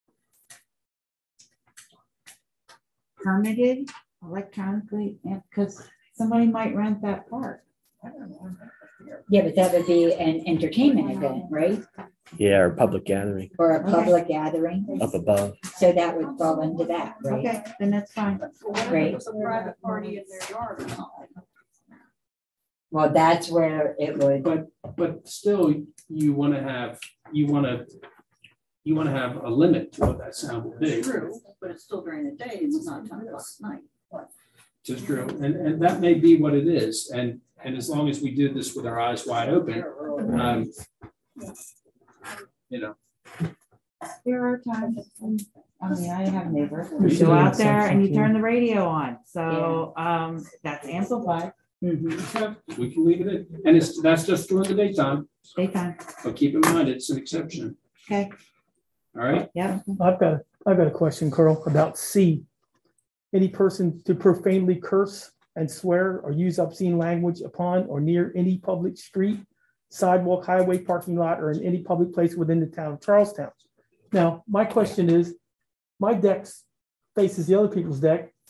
permitted electronically? Because somebody might rent that park. Yeah, but that would be an entertainment event, right? Yeah, or public gathering Or a Okay. public gathering. up above. So that would fall into that, right? Okay, then that's fine. Great. It's a private party in their yard or something. Well, that's where it would, But, but still, you want to have, you want to, you want to have a limit to what that sound will be. True, but it's still during the day, it's not ten o'clock at night. Just true. And, and that may be what it is. And, and as long as we do this with our eyes wide open, um, you know, There are times, when- I mean, I have neighbors, We you should go have out there and you something. turn the radio on, so, um, that's amplified, mhm. we can leave it in. And it's, that's just during the daytime, daytime, but keep in mind, it's an exception. okay, All right? yep. I've got, I've got a question, Carl, about C. Any person to profanely curse and swear or use obscene language upon or near any public street, sidewalk, highway, parking lot, or in any public place within the town of Charlestown. Now, my question is, my deck faces the other people's deck.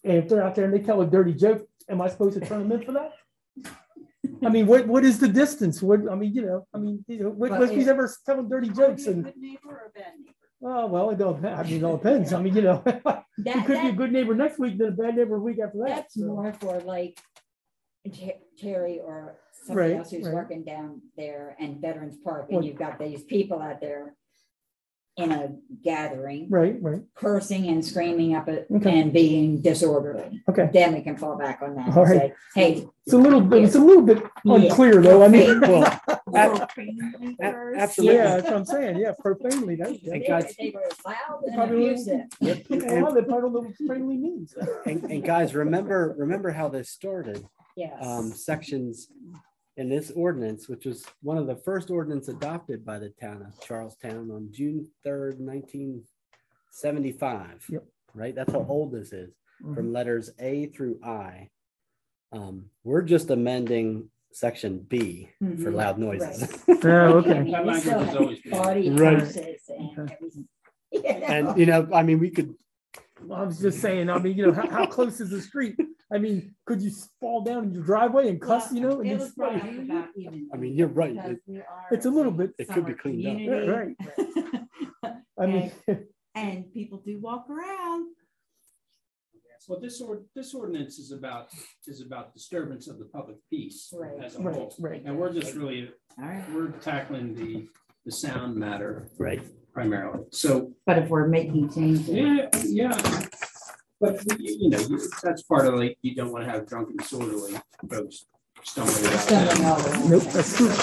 And if they're out there and they tell a dirty joke, am I supposed to turn them in for that? I mean, what what is the distance? What I mean, you know, I mean, you know, what, Well, what's if- we ever telling dirty jokes and Good neighbor or a bad neighbor? oh well, it don't. I mean, it all depends. I mean, you know, it That, could be a that, good neighbor next week, then a bad neighbor a week after that. that's so. more for like Ter- Terry or somebody Right, else who's right. working down there and Veterans Park, Well- and you've got these people out there in a gathering, Right, right. cursing and screaming up at, Okay. and being disorderly. Okay. Then we can fall back on that All and right. say, hey. It's a little bit. It's a little bit Yeah. unclear though. I mean, Well, Profanely a- cursed. absolutely. yeah, that's what I'm saying. Yeah, profanely. That's And They, guys- they were loud and Probably- abusive. Yep. people And, love it. Probably don't know what profanely means. and, and guys, remember, remember how this started. Yes. Um, sections in this ordinance, which was one of the first ordinance adopted by the town of Charlestown on June third, nineteen seventy-five. Yep. Right? That's how old this is, Mhm. from letters A through I. Um, we're just amending section B for Mhm. loud noises. Right. Oh, I okay. mean, That we language still has have always been- party Right. houses and Okay. everything. You know? And, you know, I mean, we could, Well, I was just saying. I mean, you know, how, how close is the street? I mean, could you fall down in your driveway and cuss? You know, and It it's was brought up about even. I mean, you're right. because It- we are It's a little bit- it could be summer cleaned up. community, right. I mean, And people do walk around. Well, this or, this ordinance is about, is about disturbance of the public peace Right. as a right, whole. right. And we're just really, All right. we're tackling the, the sound matter right. primarily. So, But if we're making changes. yeah, yeah. But, you you know, you- that's part of like, you don't want to have drunken disorderly folks stumbling Stumbling around. all over. Nope, that's true.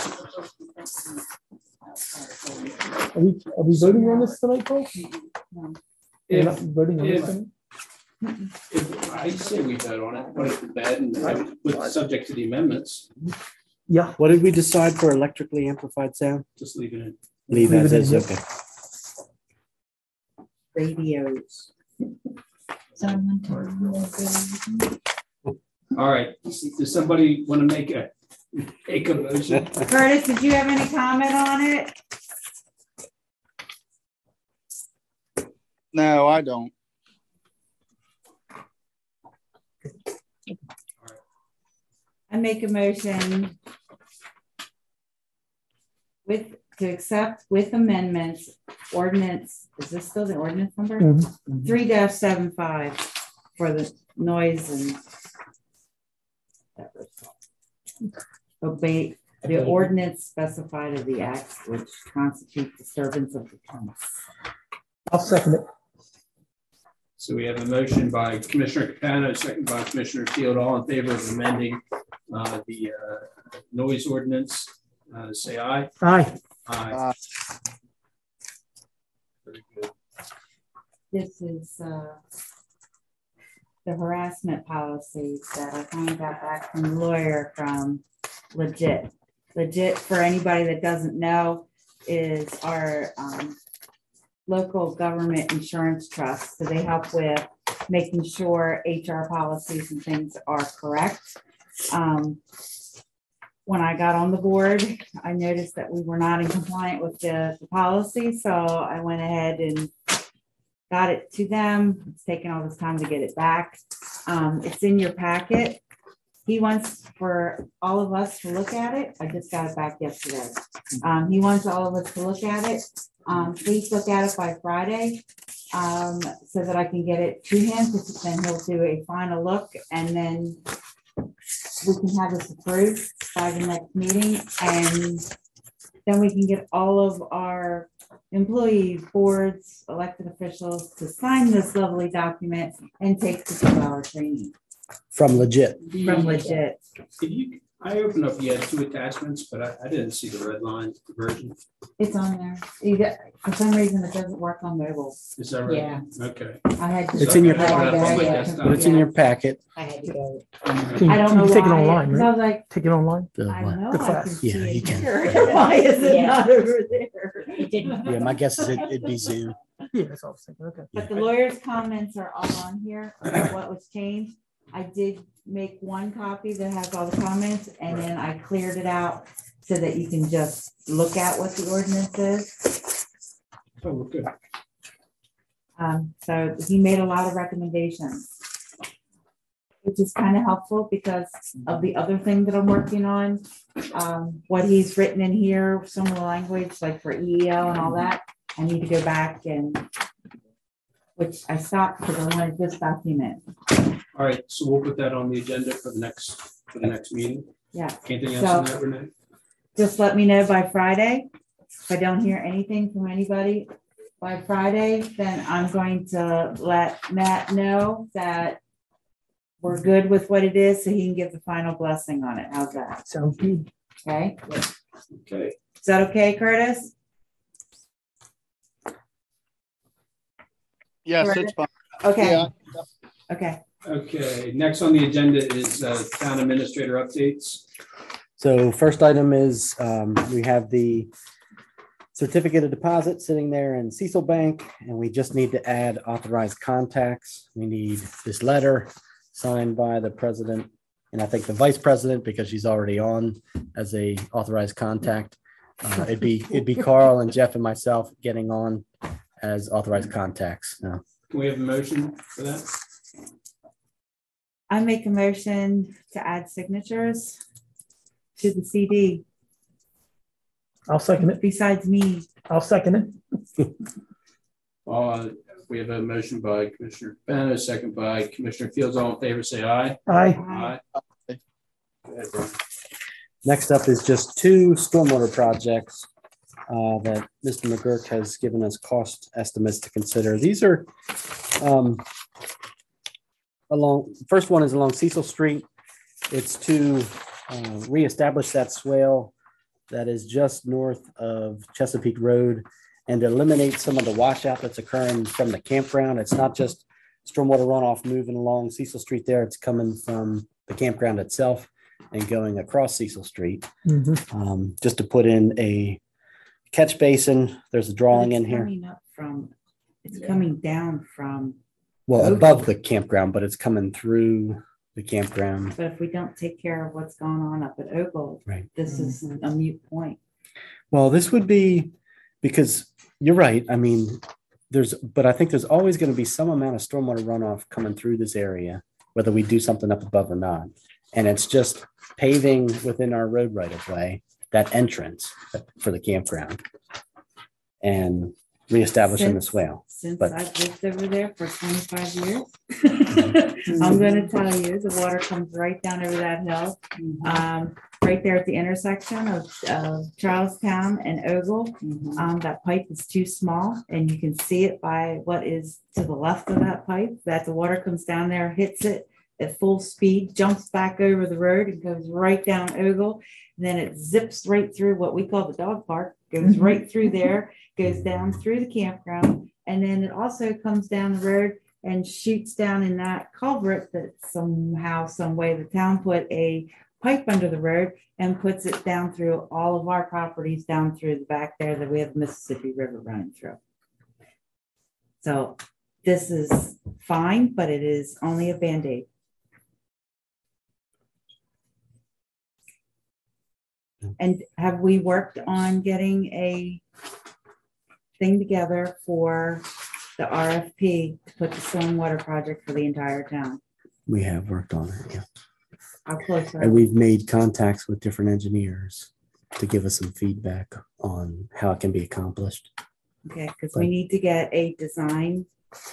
Are we, are we voting on this tonight, folks? We're If, not voting on this if- tonight? if, I say we vote on it, put it to bed and with subject to the amendments, Yeah. What did we decide for electrically amplified sound? just leave it in. Leave Leave as it in, is, yep. okay. Radios. Someone told me. All right, does somebody want to make a, make a motion? Curtis, did you have any comment on it? No, I don't. I make a motion with, to accept with amendments, ordinance, is this still the ordinance number? Mhm. Three dash seven five for the noise and obey the ordinance specified of the acts which constitute disturbance of the peace. I'll second it. So we have a motion by Commissioner Capano, second by Commissioner Field, all in favor of amending uh, the uh, noise ordinance, uh, say aye. Aye. Aye. Uh, Very good. This is uh, the harassment policy that I finally got back from the lawyer from Legit. Legit, for anybody that doesn't know, is our um, local government insurance trust. So they help with making sure H R policies and things are correct. Um, when I got on the board, I noticed that we were not in compliant with the, the policy, so I went ahead and got it to them. It's taken all this time to get it back. Um, it's in your packet. He wants for all of us to look at it. I just got it back yesterday. Um, he wants all of us to look at it. Um, please look at it by Friday, um, so that I can get it to him, because then he'll do a final look, and then we can have this approved by the next meeting, and then we can get all of our employees, boards, elected officials to sign this lovely document and take the two-hour training From Legit. from Legit. Did you, I opened up, you had two attachments, but I, I didn't see the red line version. It's on there. You got, for some reason, it doesn't work on mobile. Is that right? Yeah. Okay. I had to. It's in your- I had to That's on my go- desktop. But it's in your packet. I had to go. Can I you, don't can know you take it why. online, 'cause I right? was like, Take it online. The I what? know The I class. can see Yeah, you it can. here. Why is it Yeah. not over there? It didn't. Yeah, my guess is it, it'd be Zoom. Yeah, that's all I was thinking. Okay. But the lawyer's comments are all on here about what was changed. I did make one copy that has all the comments, and then I cleared it out so that you can just look at what the ordinance is. Oh, we're good. Um, so he made a lot of recommendations. which is kind of helpful because of the other thing that I'm working on. Um, what he's written in here, some of the language, like for E E O and all that, I need to go back and, which I stopped because I wanted this document. All right, so we'll put that on the agenda for the next, for the next meeting. Yeah. Anything else on So- that, Renee? Just let me know by Friday. If I don't hear anything from anybody by Friday, then I'm going to let Matt know that we're good with what it is, so he can give the final blessing on it. How's that? Sounds good. Okay? Okay. Is that okay, Curtis? Yes, Correct. it's fine. Okay, Yeah. okay. Okay, next on the agenda is uh, town administrator updates. So first item is, um, we have the certificate of deposit sitting there in Cecil Bank, and we just need to add authorized contacts. We need this letter signed by the president, and I think the vice president, because she's already on as a authorized contact. Uh, it'd be, it'd be Carl and Jeff and myself getting on as authorized contacts. Now, Can we have a motion for that? I make a motion to add signatures to the C D I'll second it. besides me. I'll second it. Uh, we have a motion by Commissioner Fennell, a second by Commissioner Fields. All in favor, say aye. Aye. Aye. Go ahead, Brian. next up is just two stormwater projects uh, that Mister McGurk has given us cost estimates to consider. These are um, along, first one is along Cecil Street. It's to uh, reestablish that swale that is just north of Chesapeake Road and eliminate some of the washout that's occurring from the campground. It's not just stormwater runoff moving along Cecil Street there. It's coming from the campground itself and going across Cecil Street. Mhm. Um, just to put in a catch basin. There's a drawing It's in here. coming up from, it's coming down from, Well, Okay. above the campground, but it's coming through the campground. but if we don't take care of what's going on up at Ogle, Right. this is a mute point. Well, this would be, because you're right. I mean, there's, but I think there's always going to be some amount of stormwater runoff coming through this area, whether we do something up above or not. And it's just paving within our road right of way, that entrance for the campground and reestablishing the Since- swale. Since But- I've lived over there for twenty-five years, I'm gonna tell you, the water comes right down over that hill. Um, right there at the intersection of, of Charlestown and Ogle. Um, that pipe is too small and you can see it by what is to the left of that pipe, that the water comes down there, hits it at full speed, jumps back over the road and goes right down Ogle. Then it zips right through what we call the dog park, goes right through there, goes down through the campground. And then it also comes down the road and shoots down in that culvert that somehow, some way the town put a pipe under the road and puts it down through all of our properties down through the back there that we have the Mississippi River running through. So this is fine, but it is only a Band-Aid. And have we worked on getting a thing together for the R F P to put the stormwater project for the entire town? We have worked on it, yeah. How close are And we? we've made contacts with different engineers to give us some feedback on how it can be accomplished. Okay, because we need to get a design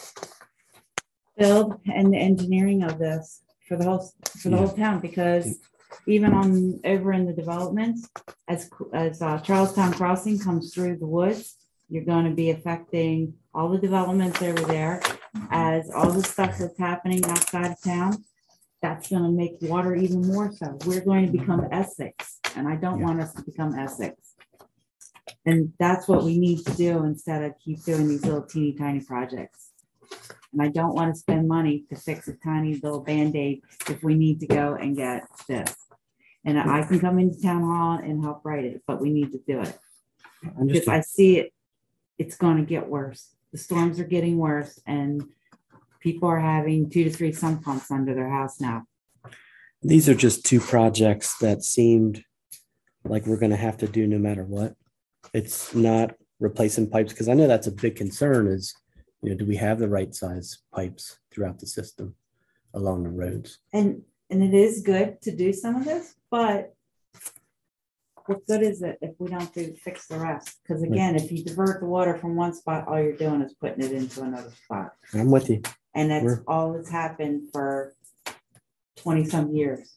build and the engineering of this for the whole, for the whole town, because even on, over in the developments, as, as uh, Charlestown Crossing comes through the woods, you're going to be affecting all the developments over there, as all the stuff that's happening outside of town. That's going to make water even more so. We're going to become Essex, and I don't want us to become Essex. And that's what we need to do instead of keep doing these little teeny tiny projects. And I don't want to spend money to fix a tiny little Band-Aid if we need to go and get this. And I can come into town hall and help write it, but we need to do it. Because I see it, it's going to get worse. The storms are getting worse and people are having two to three sump pumps under their house now. These are just two projects that seemed like we're going to have to do no matter what. It's not replacing pipes, because I know that's a big concern is, you know, do we have the right size pipes throughout the system? along the roads. And, and it is good to do some of this, but what good is it if we don't do fix the rest? Because again, if you divert the water from one spot, all you're doing is putting it into another spot. I'm with you. And that's We're- all that's happened for twenty some years.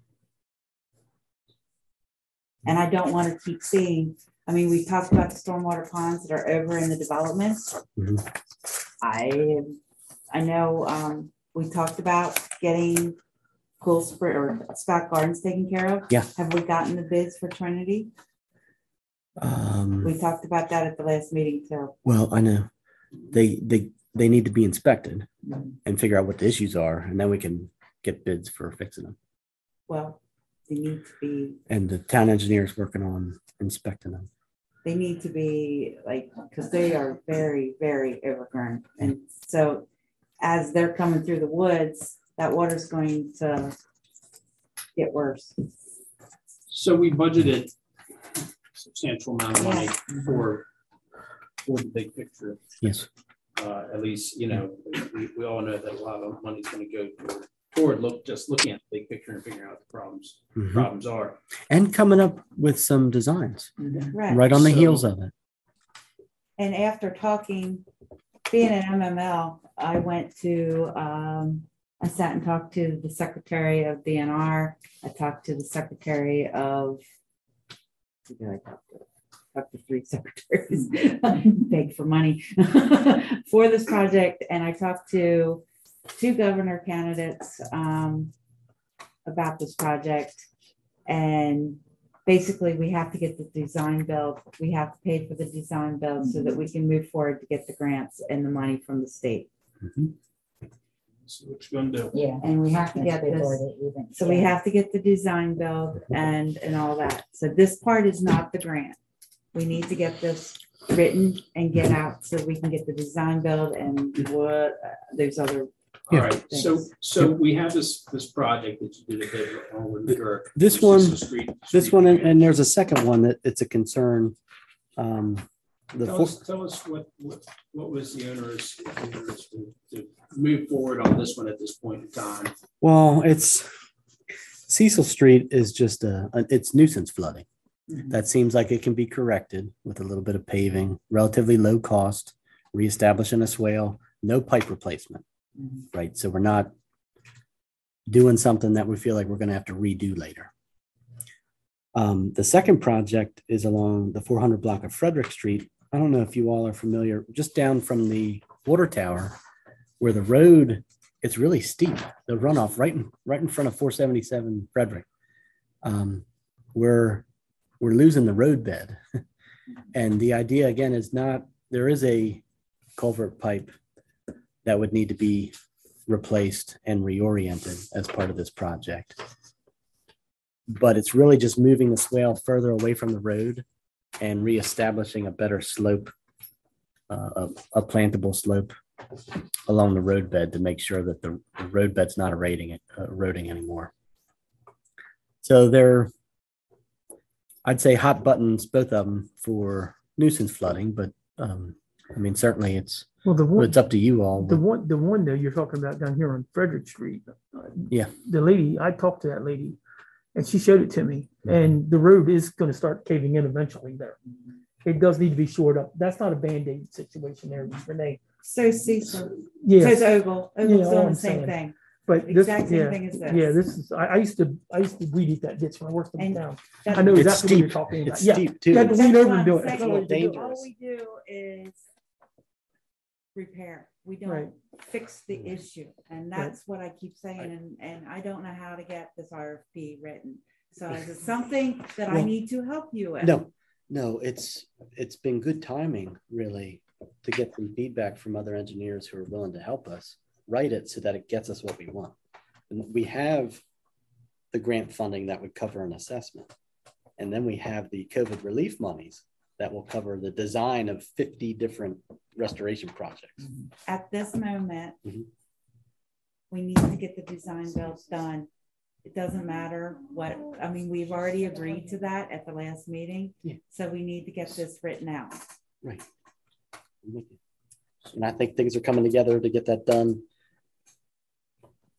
And I don't want to keep seeing, I mean, we talked about the stormwater ponds that are over in the developments. Mhm. I, I know, um, we talked about getting Cool Spring or Scott Gardens taken care of. Yeah. Have we gotten the bids for Trinity? Um, We talked about that at the last meeting too. well, I know they, they, they need to be inspected and figure out what the issues are, and then we can get bids for fixing them. Well, they need to be, And the town engineer is working on inspecting them. they need to be like, because they are very, very overgrown. And so as they're coming through the woods, that water's going to get worse. So we budgeted substantial amount of money for, for the big picture. Yes. Uh, at least, you know, we, we all know that a lot of money's gonna go toward, toward look, just looking at the big picture and figuring out the problems, Mhm. problems are. And coming up with some designs Right. right on the So- heels of it. And after talking, being at M M L, I went to, um, I sat and talked to the secretary of D N R. I talked to the secretary of, who did I talk to? Talked to three secretaries, beg for money for this project. And I talked to two governor candidates um, about this project. And basically, we have to get the design build. We have to pay for the design build so that we can move forward to get the grants and the money from the state. Mhm. So what you gonna do? Yeah. And we have to That's get this. before they even- So we yeah. have to get the design build and, and all that. So this part is not the grant. We need to get this written and get out so we can get the design build and what, uh, there's other. All right, so, things. so we have this, this project that you did a bit on with Dirk. This which one, is the street- this street one, and, grant. and there's a second one that it's a concern. Um, the Tell full, us, tell us what, what, what was the owners, owners to, to move forward on this one at this point in time? well, it's Cecil Street is just a, a- it's nuisance flooding. Mhm. That seems like it can be corrected with a little bit of paving, relatively low cost, reestablishing a swale, no pipe replacement. Mhm. Right? So we're not doing something that we feel like we're going to have to redo later. Um, the second project is along the four hundred block of Frederick Street. I don't know if you all are familiar, just down from the water tower where the road, it's really steep, the runoff right in, right in front of four seventy-seven Frederick. Um, we're, we're losing the road bed. And the idea again is not, there is a culvert pipe that would need to be replaced and reoriented as part of this project. But it's really just moving the swale further away from the road and reestablishing a better slope, uh, a, a plantable slope along the roadbed to make sure that the roadbed's not eroding, it, uh, eroding anymore. So they're, I'd say hot buttons, both of them for nuisance flooding, but um, I mean, certainly it's, Well, the well, one, it's up to you all. the but- one, the one that you're talking about down here on Frederick Street. uh, Yeah. The lady, I talked to that lady and she showed it to me Mm-hmm. and the road is going to start caving in eventually there. It does need to be shored up. That's not a Band-Aid situation there, Renee. So Cecil, so Yeah. it's Ogle, Yeah, Ogle's all doing I'm the same saying. thing. But this, Exact same yeah, thing as this. yeah, this is, I, I used to, I used to weed eat that ditch when I worked in And town. that- I know It's exactly what you're steep. talking about. It's Yeah, steep you too. had to That's lean what over I'm and do it. saying. That's all you do. All we do is repair. We Right. don't fix the issue. And that's what I keep saying. And, and I don't know how to get this R F P written. So is it something that I Well, need to help you with? No, no, it's, it's been good timing, really, to get some feedback from other engineers who are willing to help us write it so that it gets us what we want. And we have the grant funding that would cover an assessment. And then we have the COVID relief monies that will cover the design of fifty different restoration projects. At this moment, Mhm. we need to get the design builds done. It doesn't matter what, I mean, we've already agreed to that at the last meeting. Yeah. So we need to get this written out. Right. I'm with you. And I think things are coming together to get that done.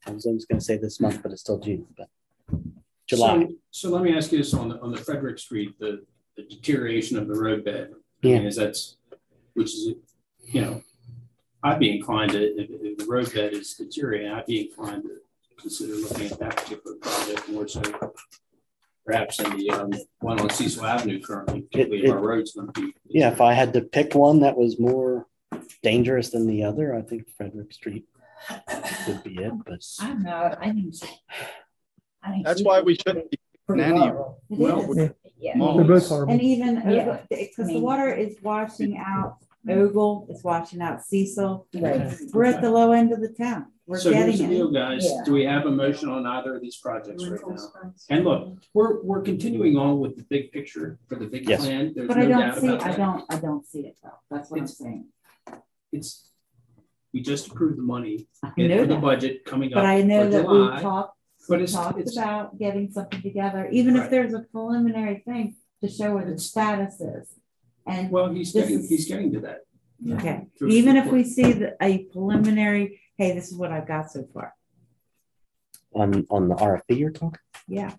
I was almost going to say this month, but it's still June, but July. So, so let me ask you this on the, on the Frederick Street, the, the deterioration of the roadbed. I Yeah. mean, is that's, which is, you know, I'd be inclined to, if, if the roadbed is deteriorating, I'd be inclined to consider looking at that particular project more so perhaps in the um, one on Cecil Avenue currently, particularly It- if our road's going to be. Yeah, if I had to pick one that was more dangerous than the other, I think Frederick Street would be it, but I don't know, I think. I think That's why we shouldn't be pretty any horrible. It Well, is. Yeah. Well, They're both horrible. And even, Yeah. because the water is washing out Ogle, it's washing out Cecil. Right. We're at the low end of the town. We're So here's the getting deal, it. guys. Yeah. Do we have a motion on either of these projects right now? And look, we're, we're continuing on with the big picture for the big Yes. plan. There's But I no don't doubt see, about I that. don't, I don't see it though. That's what I'm It's- saying. It's, we just approved the money I in know for the that. budget coming up But I know for that July. we talked, But we it's, talked it's, about getting something together, even if Right. there's a preliminary thing to show where the It's- status is. And, well, he's this getting, is- he's getting to that. okay, Through even the if we see the, a preliminary, hey, this is what I've got so far. on, on the R F P you're talking? Yeah.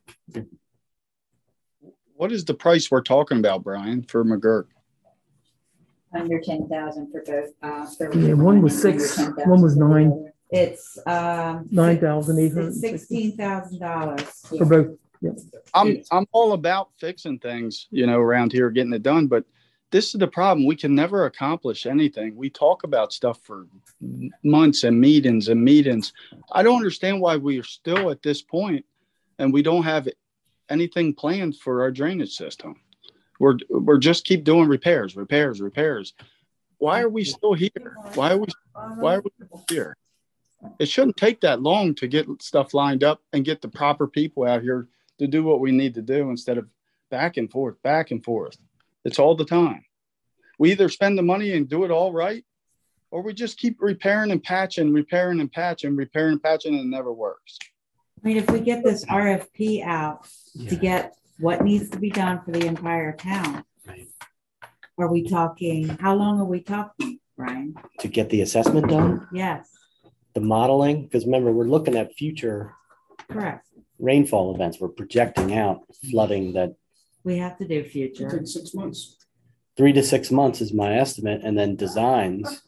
What is the price we're talking about, Brian, for McGurk? Under ten thousand for both. uh, for Yeah, one was and under six, ten thousand one was for the nine. other. It's, um. Nine thousand eight hundred It's and sixty sixteen thousand dollars. for both. Yeah. I'm I'm all about fixing things, you know, around here, getting it done. But this is the problem. We can never accomplish anything. We talk about stuff for months and meetings and meetings. I don't understand why we are still at this point and we don't have anything planned for our drainage system. We're we're just keep doing repairs, repairs, repairs. Why are we still here? Why are we why are we still here? It shouldn't take that long to get stuff lined up and get the proper people out here to do what we need to do instead of back and forth, back and forth. It's all the time. We either spend the money and do it all right, or we just keep repairing and patching, repairing and patching, repairing and patching, and it never works. I mean, if we get this R F P out to Yeah. get what needs to be done for the entire town, Right. are we talking, how long are we talking, Brian? To get the assessment done, Yes, the modeling, because remember, we're looking at future correct. rainfall events. We're projecting out flooding that We have to do It future. takes six months. three to six months is my estimate, and then designs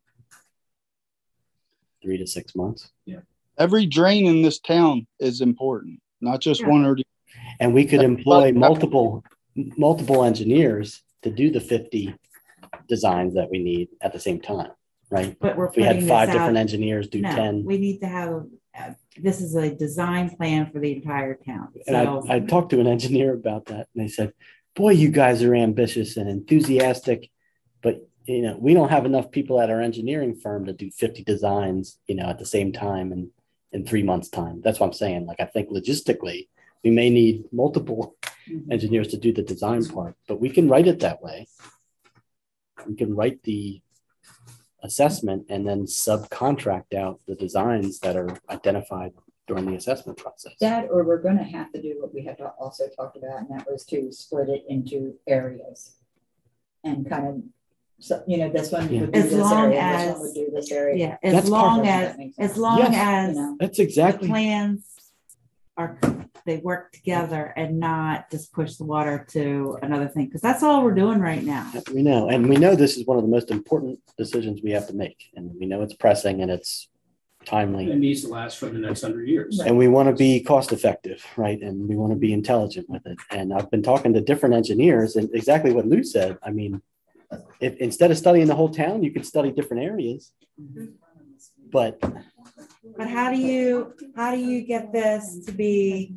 three to six months. Every drain in this town is important, not just Yeah. one or the And we could That's employ what- multiple, multiple engineers to do the fifty designs that we need at the same time, right? But we're If we putting had this five different out. engineers do No, ten. we need to have, uh, this is a design plan for the entire town. And I, So, I talked to an engineer about that, and they said, boy, you guys are ambitious and enthusiastic, but you know, we don't have enough people at our engineering firm to do fifty designs, you know, at the same time and in three months' time. That's what I'm saying. Like, I think logistically, we may need multiple Mhm. engineers to do the design part, but we can write it that way. We can write the assessment and then subcontract out the designs that are identified during the assessment process. That, or we're gonna have to do what we had to also talked about, and that was to split it into areas. And kind of, so, you know, this one Yeah. would do As this long area, this as- one would do this area. yeah, That's as part long of it, as, that makes as sense. long Yes. as You know, That's the exactly. plans are, they work together and not just push the water to another thing, because that's all we're doing right now. We know, and we know this is one of the most important decisions we have to make, and we know it's pressing and it's It timely, needs to last for the next hundred years. and we want to be cost effective, right? And we want to be intelligent with it. And I've been talking to different engineers, and exactly what Lou said. I mean, if instead of studying the whole town, you could study different areas. But But how do you, how do you get this to be?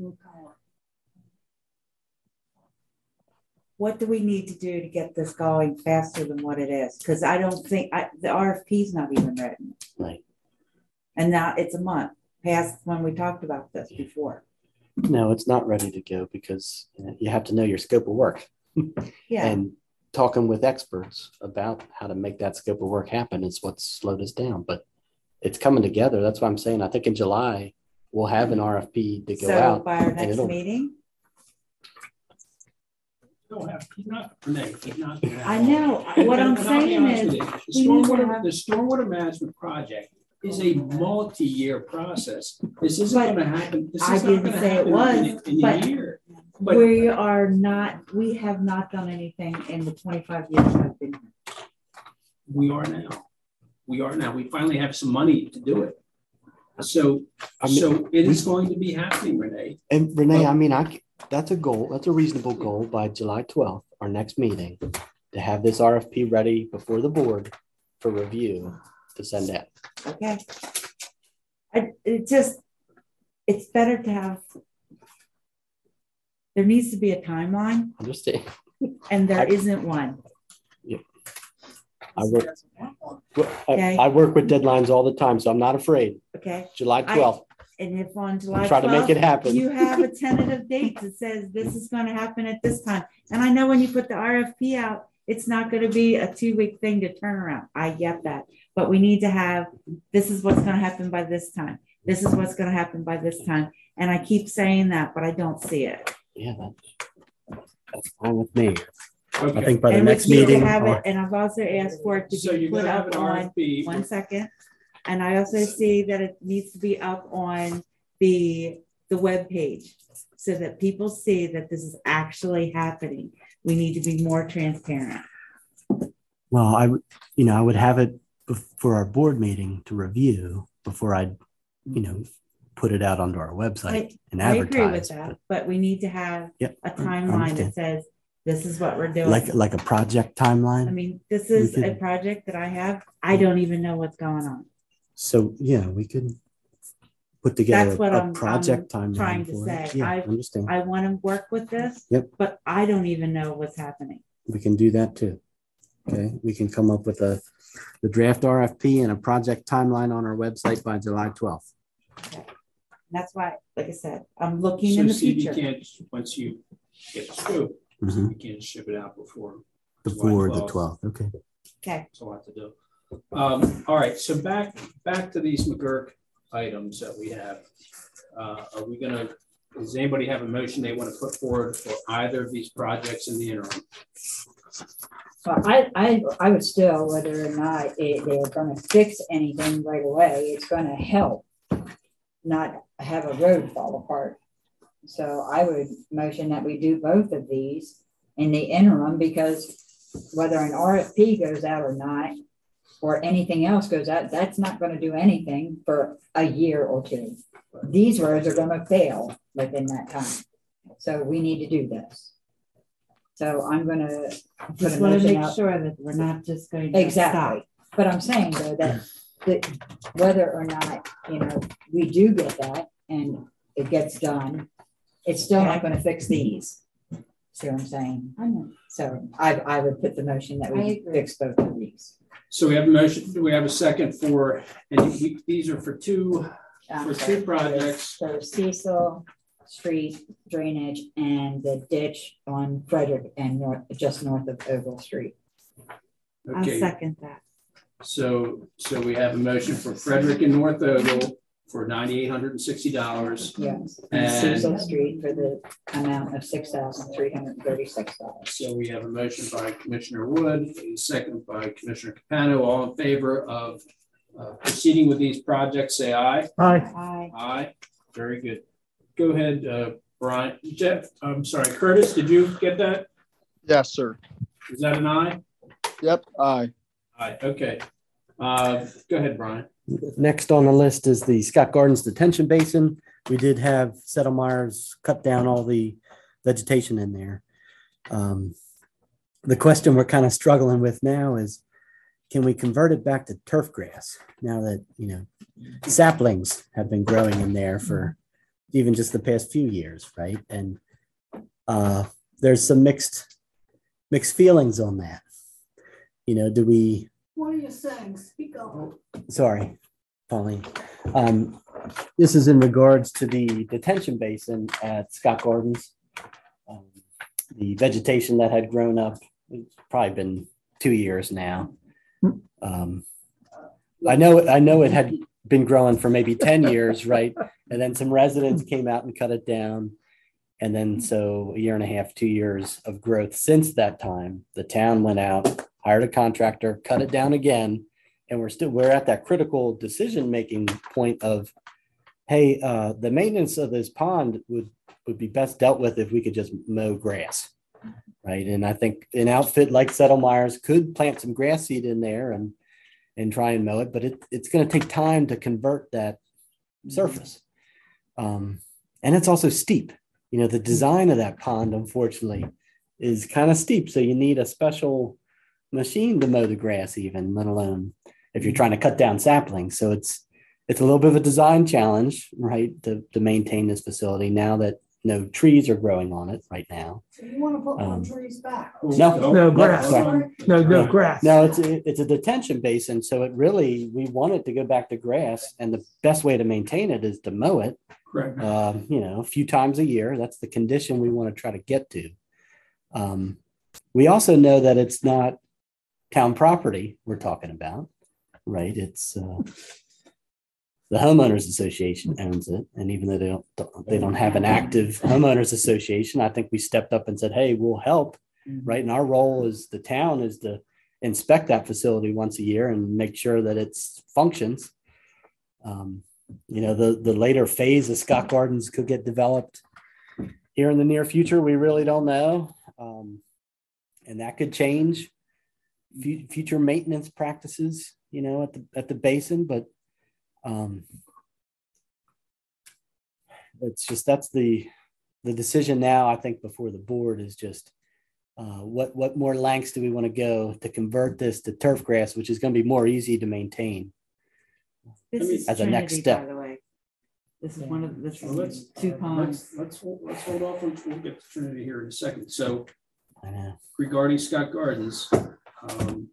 What do we need to do to get this going faster than what it is? Because I don't think, I, the R F P's not even written. right, And now it's a month past when we talked about this before. no, it's not ready to go because you know, you have to know your scope of work. Yeah, And talking with experts about how to make that scope of work happen is what's slowed us down. But it's coming together. That's why I'm saying I think in July we'll have an R F P to go so out. by our and next it'll- meeting, Don't have, he's not, Renee, he's not gonna have I all- know. And- What I'm and I'll be saying honest is with you, we The need to stormwater, have- the stormwater management project is a multi-year process. This isn't But gonna happen. This I is not didn't gonna say it happen was, in a- in a but year. But We are not, we have not done anything in the twenty-five years I've been here. we are now. We are now. We finally have some money to do it. So, I mean, so it is going to be happening, Renee. And Renee, I mean, I, c- that's a goal, that's a reasonable goal by July twelfth, our next meeting, to have this R F P ready before the board for review to send out. Okay. I, it just, it's better to have, there needs to be a timeline Understand? and there I- isn't one. I work, Okay. I, I work with deadlines all the time, so I'm not afraid. Okay. July I- twelfth, And if on July try to make it twelfth, happen. you have a tentative date that says this is going to happen at this time. And I know when you put the R F P out, it's not going to be a two week thing to turn around. I get that. But we need to have, this is what's going to happen by this time. This is what's going to happen by this time. And I keep saying that, but I don't see it. Yeah, that's, that's fine with me. I Okay. think by the And we next need to meeting. have or- it, and I've also asked for it to So be you're put gonna have up an R on, F P. one second. And I also see that it needs to be up on the, the webpage so that people see that this is actually happening. We need to be more transparent. Well, I would, you know, I would have it bef- for our board meeting to review before I, you know, put it out onto our website and I agree with advertise. that, but we need to have Yep, a I timeline understand. that says, this is what we're doing. Like, like a project I timeline. mean, this we is a could- project that I have. I don't even know what's going on. So, yeah, we could put together That's what a I'm- project I'm timeline trying to for it. say. Yeah, I I- understand. I want to work with this. Yep. But I don't even know what's happening. We can do that too. Okay, we can come up with a, the draft R F P and a project timeline on our website by July twelfth. Okay. That's why, like I said, I'm looking So in the see, you future. can't, once you get the scoop, Mhm. you can't ship it out before. Before July the twelfth, okay. Okay. That's a lot to do. Um, all right, so back, back to these McGurk items that we have. Uh, are we gonna, does anybody have a motion they want to put forward for either of these projects in the interim? Well, I, I, I would still, whether or not it, they're gonna fix anything right away, it's gonna help not have a road fall apart. So I would motion that we do both of these in the interim, because whether an R F P goes out or not, or anything else goes out, that's not gonna do anything for a year or two. These roads are gonna fail within that time. So we need to do this. So I'm gonna put Just a want to motion make out. sure that we're not just going to Exactly. stop. But I'm saying though that, that whether or not, you know, we do get that and it gets done, it's still not gonna fix these. See what I'm saying? I know. So I, I would put the motion that I we agree. fix both of these. So we have a motion, do we have a second for, and we, these are for two, Um, for so two projects. For Cecil Street drainage and the ditch on Frederick and north, just north of Oval Street. I'll Okay, second that. so, so we have a motion for Frederick and North Oval for ninety-eight hundred and sixty dollars. Yes. And- And Cecil Street for the amount of six thousand three hundred and thirty-six dollars. So we have a motion by Commissioner Wood, a second by Commissioner Capano, all in favor of uh, proceeding with these projects, say aye. Aye. Aye. Aye, very good. Go ahead, uh, Brian, Jeff, I'm sorry, Curtis, did you get that? Yes, sir. Is that an aye? Yep, aye. Aye, okay. Uh, go ahead, Brian. Next on the list is the Scott Gardens Detention Basin. We did have Settlemyers cut down all the vegetation in there. Um, the question we're kind of struggling with now is, can we convert it back to turf grass now that, you know, saplings have been growing in there for even just the past few years, right? And uh, there's some mixed mixed feelings on that. You know, do we? What are you saying? Speak up. Sorry, Pauline. Um, this is in regards to the detention basin at Scott Gardens. Um, the vegetation that had grown up, it's probably been two years now. Um, I know, I know it had been growing for maybe ten years, right? And then some residents came out and cut it down. And then so a year and a half, two years of growth since that time, the town went out, hired a contractor, cut it down again, and we're still, we're at that critical decision-making point of, hey, uh, the maintenance of this pond would, would be best dealt with if we could just mow grass, right? And I think an outfit like Settlemeyer's could plant some grass seed in there and, and try and mow it, but it, it's going to take time to convert that surface. Um, and it's also steep. You know, the design of that pond, unfortunately, is kind of steep. So you need a special machine to mow the grass even, let alone if you're trying to cut down saplings. So it's, it's a little bit of a design challenge, right, to, to maintain this facility now that no trees are growing on it right now. So you want to put more Um, trees back? No, No grass. sorry. No, no grass. No, it's a, it's a detention basin. So it really, we want it to go back to grass. And the best way to maintain it is to mow it, Correct. um, you know, a few times a year. That's the condition we want to try to get to. Um, we also know that it's not town property we're talking about, right? It's uh, the homeowners association owns it. And even though they don't, they don't have an active homeowners association, I think we stepped up and said, hey, we'll help, right? And our role as the town is to inspect that facility once a year and make sure that it functions. Um, you know, the, the later phase of Scott Gardens could get developed here in the near future. We really don't know. Um, and that could change f- future maintenance practices, you know, at the, at the basin, but um, it's just, that's the, the decision now, I think, before the board is just uh, what, what more lengths do we want to go to convert this to turf grass, which is going to be more easy to maintain. This is as a next Trinity, step. by the way. This is one of, this Well, let's, is two uh, ponds. let's, let's, hold- let's hold off, on- we'll get to Trinity here in a second. So I know. regarding Scott Gardens, um,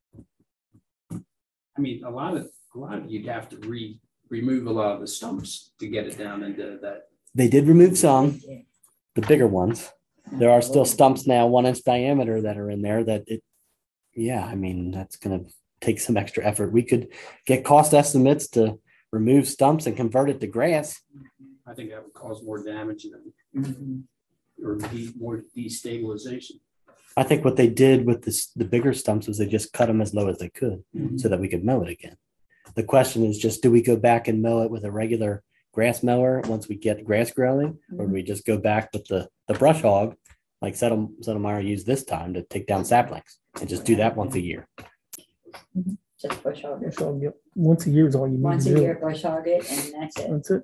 I mean, a lot of, a lot of you'd have to re, remove a lot of the stumps to get it down into that. They did remove some, the bigger ones. There are still stumps now, one inch diameter, that are in there that it, yeah, I mean, that's going to take some extra effort. We could get cost estimates to remove stumps and convert it to grass. I think that would cause more damage than, Mhm. or de, more destabilization. I think what they did with this, the bigger stumps was they just cut them as low as they could Mhm. so that we could mow it again. The question is just, do we go back and mow it with a regular grass mower once we get grass growing, or do we just go back with the, the brush hog like Settle, Settlemeyer used this time to take down saplings and just do that once a year? Just bush hog it. So, yep, once a year is all you need Once to a do. year, bush hog it, and that's it. That's it.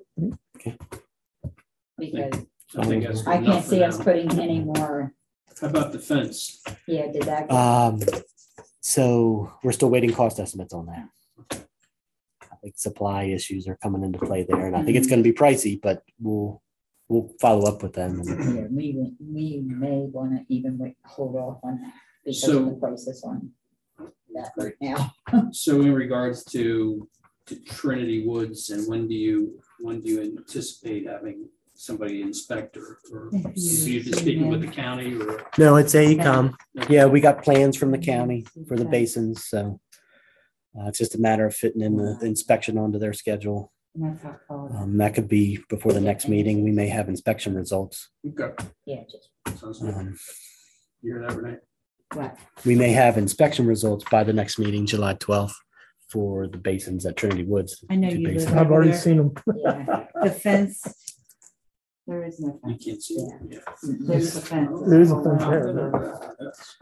Because I think that's. I enough can't for see us now. putting any more, How about the fence? yeah, did that. go- Um, so we're still waiting cost estimates on that. I think supply issues are coming into play there, and I think it's going to be pricey, but we'll, we'll follow up with them. And Yeah, we, we may want to even wait, hold off on that because So- of the prices on that right now. So in regards to, to Trinity Woods, and when do you, when do you anticipate having somebody inspect, or, or If you- you just speaking with the county, or? No, it's A E COM. Yeah, we got plans from the county for the Okay. basins, so uh, it's just a matter of fitting in the inspection onto their schedule. And that's how far. Um, that could be before the next meeting. We may have inspection results. Okay, Yeah, just, sounds good. Um, You hear that, Renee? What? we may have inspection results by the next meeting, July twelfth, for the basins at Trinity Woods. I know two you live basins. I've over already there. seen them. yeah. The fence. There is no You fence. can't see it. Yeah. There's a fence. There is a fence there.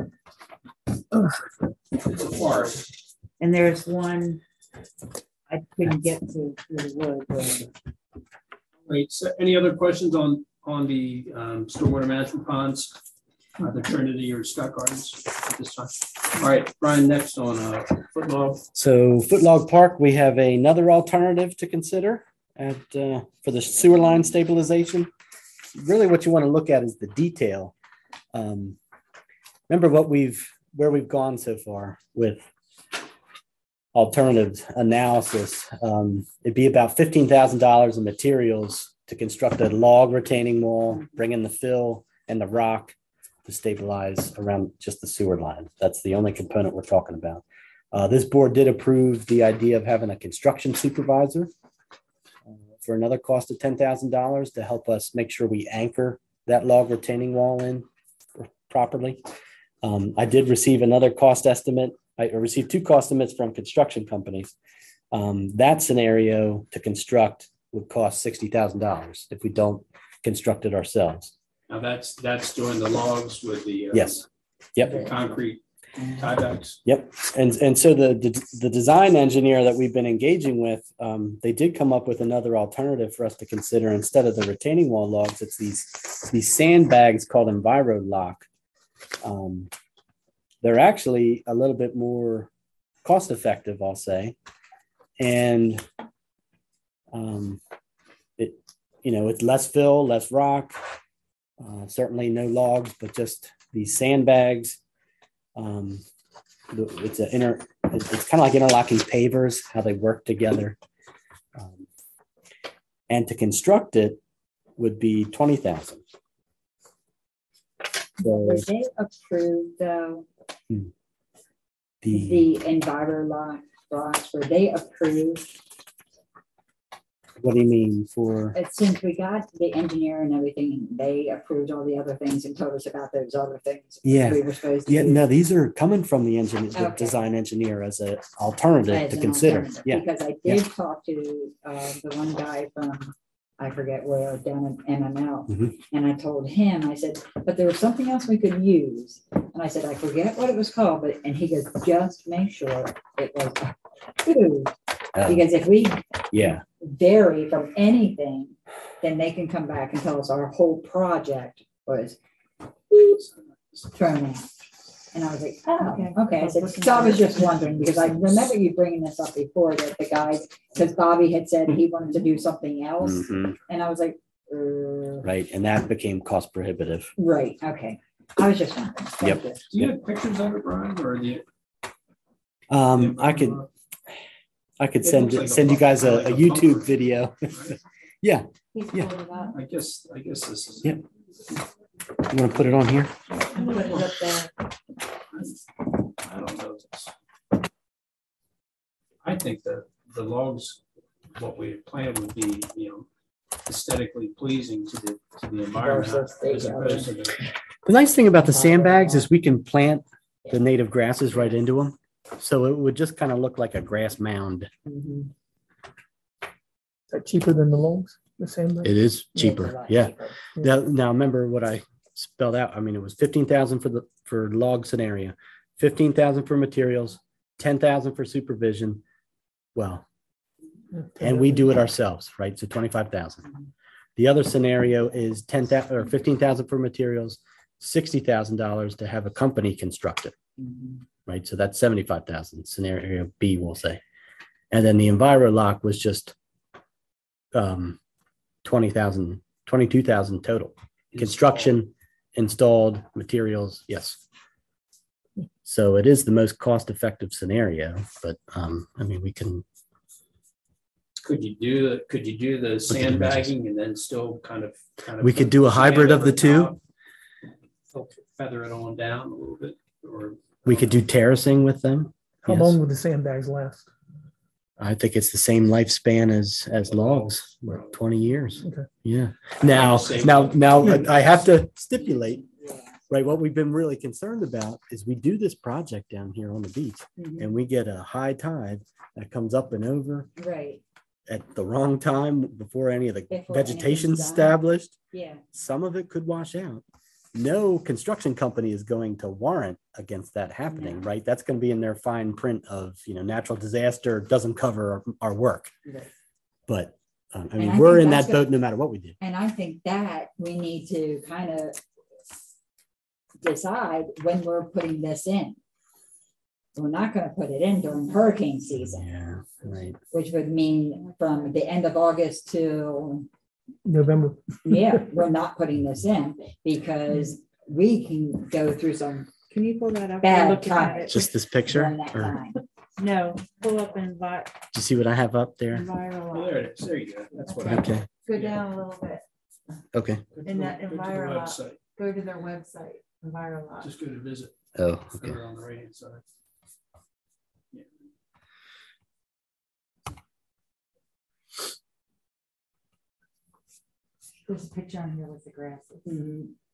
It's a forest. And there's one I couldn't get to through the woods. Wait, so any other questions on, on the um, stormwater management ponds, either Trinity or Scott Gardens at this time? All right, Brian, next on uh, Footlog. So Footlog Park, we have another alternative to consider at, uh, for the sewer line stabilization. Really what you want to look at is the detail. Um, remember what we've, where we've gone so far with alternative analysis. Um, it'd be about fifteen thousand dollars in materials to construct a log retaining wall, bring in the fill and the rock to stabilize around just the sewer line. That's the only component we're talking about. Uh, this board did approve the idea of having a construction supervisor uh, for another cost of ten thousand dollars to help us make sure we anchor that log retaining wall in properly. Um, I did receive another cost estimate I received two cost estimates from construction companies. Um, that scenario to construct would cost sixty thousand dollars if we don't construct it ourselves. Now that's, that's doing the logs with the. uh, Yes. Yep. the concrete tiebacks. Yep. And, and so the, the, the design engineer that we've been engaging with, um, they did come up with another alternative for us to consider. Instead of the retaining wall logs, it's these, these sandbags called EnviroLock. Um, they're actually a little bit more cost effective, I'll say. And um, it, you know, it's less fill, less rock, uh, certainly no logs, but just these sandbags. Um, it's a inner, it's, it's kind of like interlocking pavers, how they work together. Um, and to construct it would be twenty thousand. So Were they approved though? the, The EnviroLock blocks, were they approved? what do you mean for? It since we got the engineer and everything, they approved all the other things and told us about those other things. Yeah. We were supposed to. Yeah, do. no, these are coming from the engineer, the Okay. design engineer as an alternative As to an consider. alternative, Yeah. Because I did talk to uh, the one guy from, I forget where, down in M M L. Mhm. And I told him, I said, but there was something else we could use. And I said, I forget what it was called, but, and he goes, just make sure it was approved. Uh, Because if we yeah. vary from anything, then they can come back and tell us our whole project was thrown out. And I was like, oh, Okay. okay. I said, so I was just wondering, because I remember you bringing this up before, that the guys, because Bobby had said he wanted to do something else. Mhm. And I was like, uh, Right. And that became cost prohibitive. right, okay. I was just wondering. Thank Yep. you. Do you have pictures of it, Brian, or the? Um, I could, I could It send, looks like a you bu- guys a, like a a YouTube bunker. video. Right? Yeah. He's Yeah. pulled it up. I guess, I guess this is. Yep. You want to put it on here? Put it up there. I don't know this. I think that the logs, what we had planned would be, you know, aesthetically pleasing to the, to the environment. As opposed to the, The nice thing about the sandbags is we can plant the native grasses right into them. So it would just kind of look like a grass mound. Mhm. Is that cheaper than the logs? The same. It is Yeah, it's a cheaper. lot Yeah. cheaper. Now, now remember what I spelled out. I mean, it was fifteen thousand for the, for log scenario, fifteen thousand for materials, ten thousand for supervision. Well, and we do it ourselves, right? So twenty-five thousand. The other scenario is ten thousand or fifteen thousand for materials, sixty thousand dollars to have a company construct it, Mhm. right? So that's seventy-five thousand. Scenario B, we'll say. And then the EnviroLock was just um, twenty thousand, twenty-two thousand total. Construction, installed, materials, yes. So it is the most cost-effective scenario, but um, I mean, we can. could you do, the could you do the sandbagging and then still kind of, kind of. We could put do a sand hybrid of over the two. top, Feather it on down a little bit, or. We could do terracing with them. How Yes. long would the sandbags last? I think it's the same lifespan as as logs, like twenty years. Okay. Yeah. Now, Same. now, now I have to stipulate, right? What we've been really concerned about is we do this project down here on the beach Mhm. and we get a high tide that comes up and over Right, at the wrong time before any of the Before vegetation's anything's done. established. yeah. Some of it could wash out. No construction company is going to warrant against that happening, No. right? That's going to be in their fine print of, you know, natural disaster doesn't cover our, our work. Right. But um, I And mean, I we're think in that's that gonna- boat no matter what we do. And I think that we need to kind of decide when we're putting this in. We're not gonna put it in during hurricane season, Yeah, right. which would mean from the end of August to, November. yeah, we're not putting this in because we can go through some Can you pull that up? Bad We're looking at time. it. Just this picture. during that Or time. No, pull up envi- do you see what I have up there? Oh, environment. there it is, there you go, that's what I. Okay. Go down a little bit. Okay. Go In to- that go to the environment. website. Go to their website, environment. Just go to visit. Oh, okay. Over on the right hand side. Yeah. There's a picture on here with the grasses. Mhm.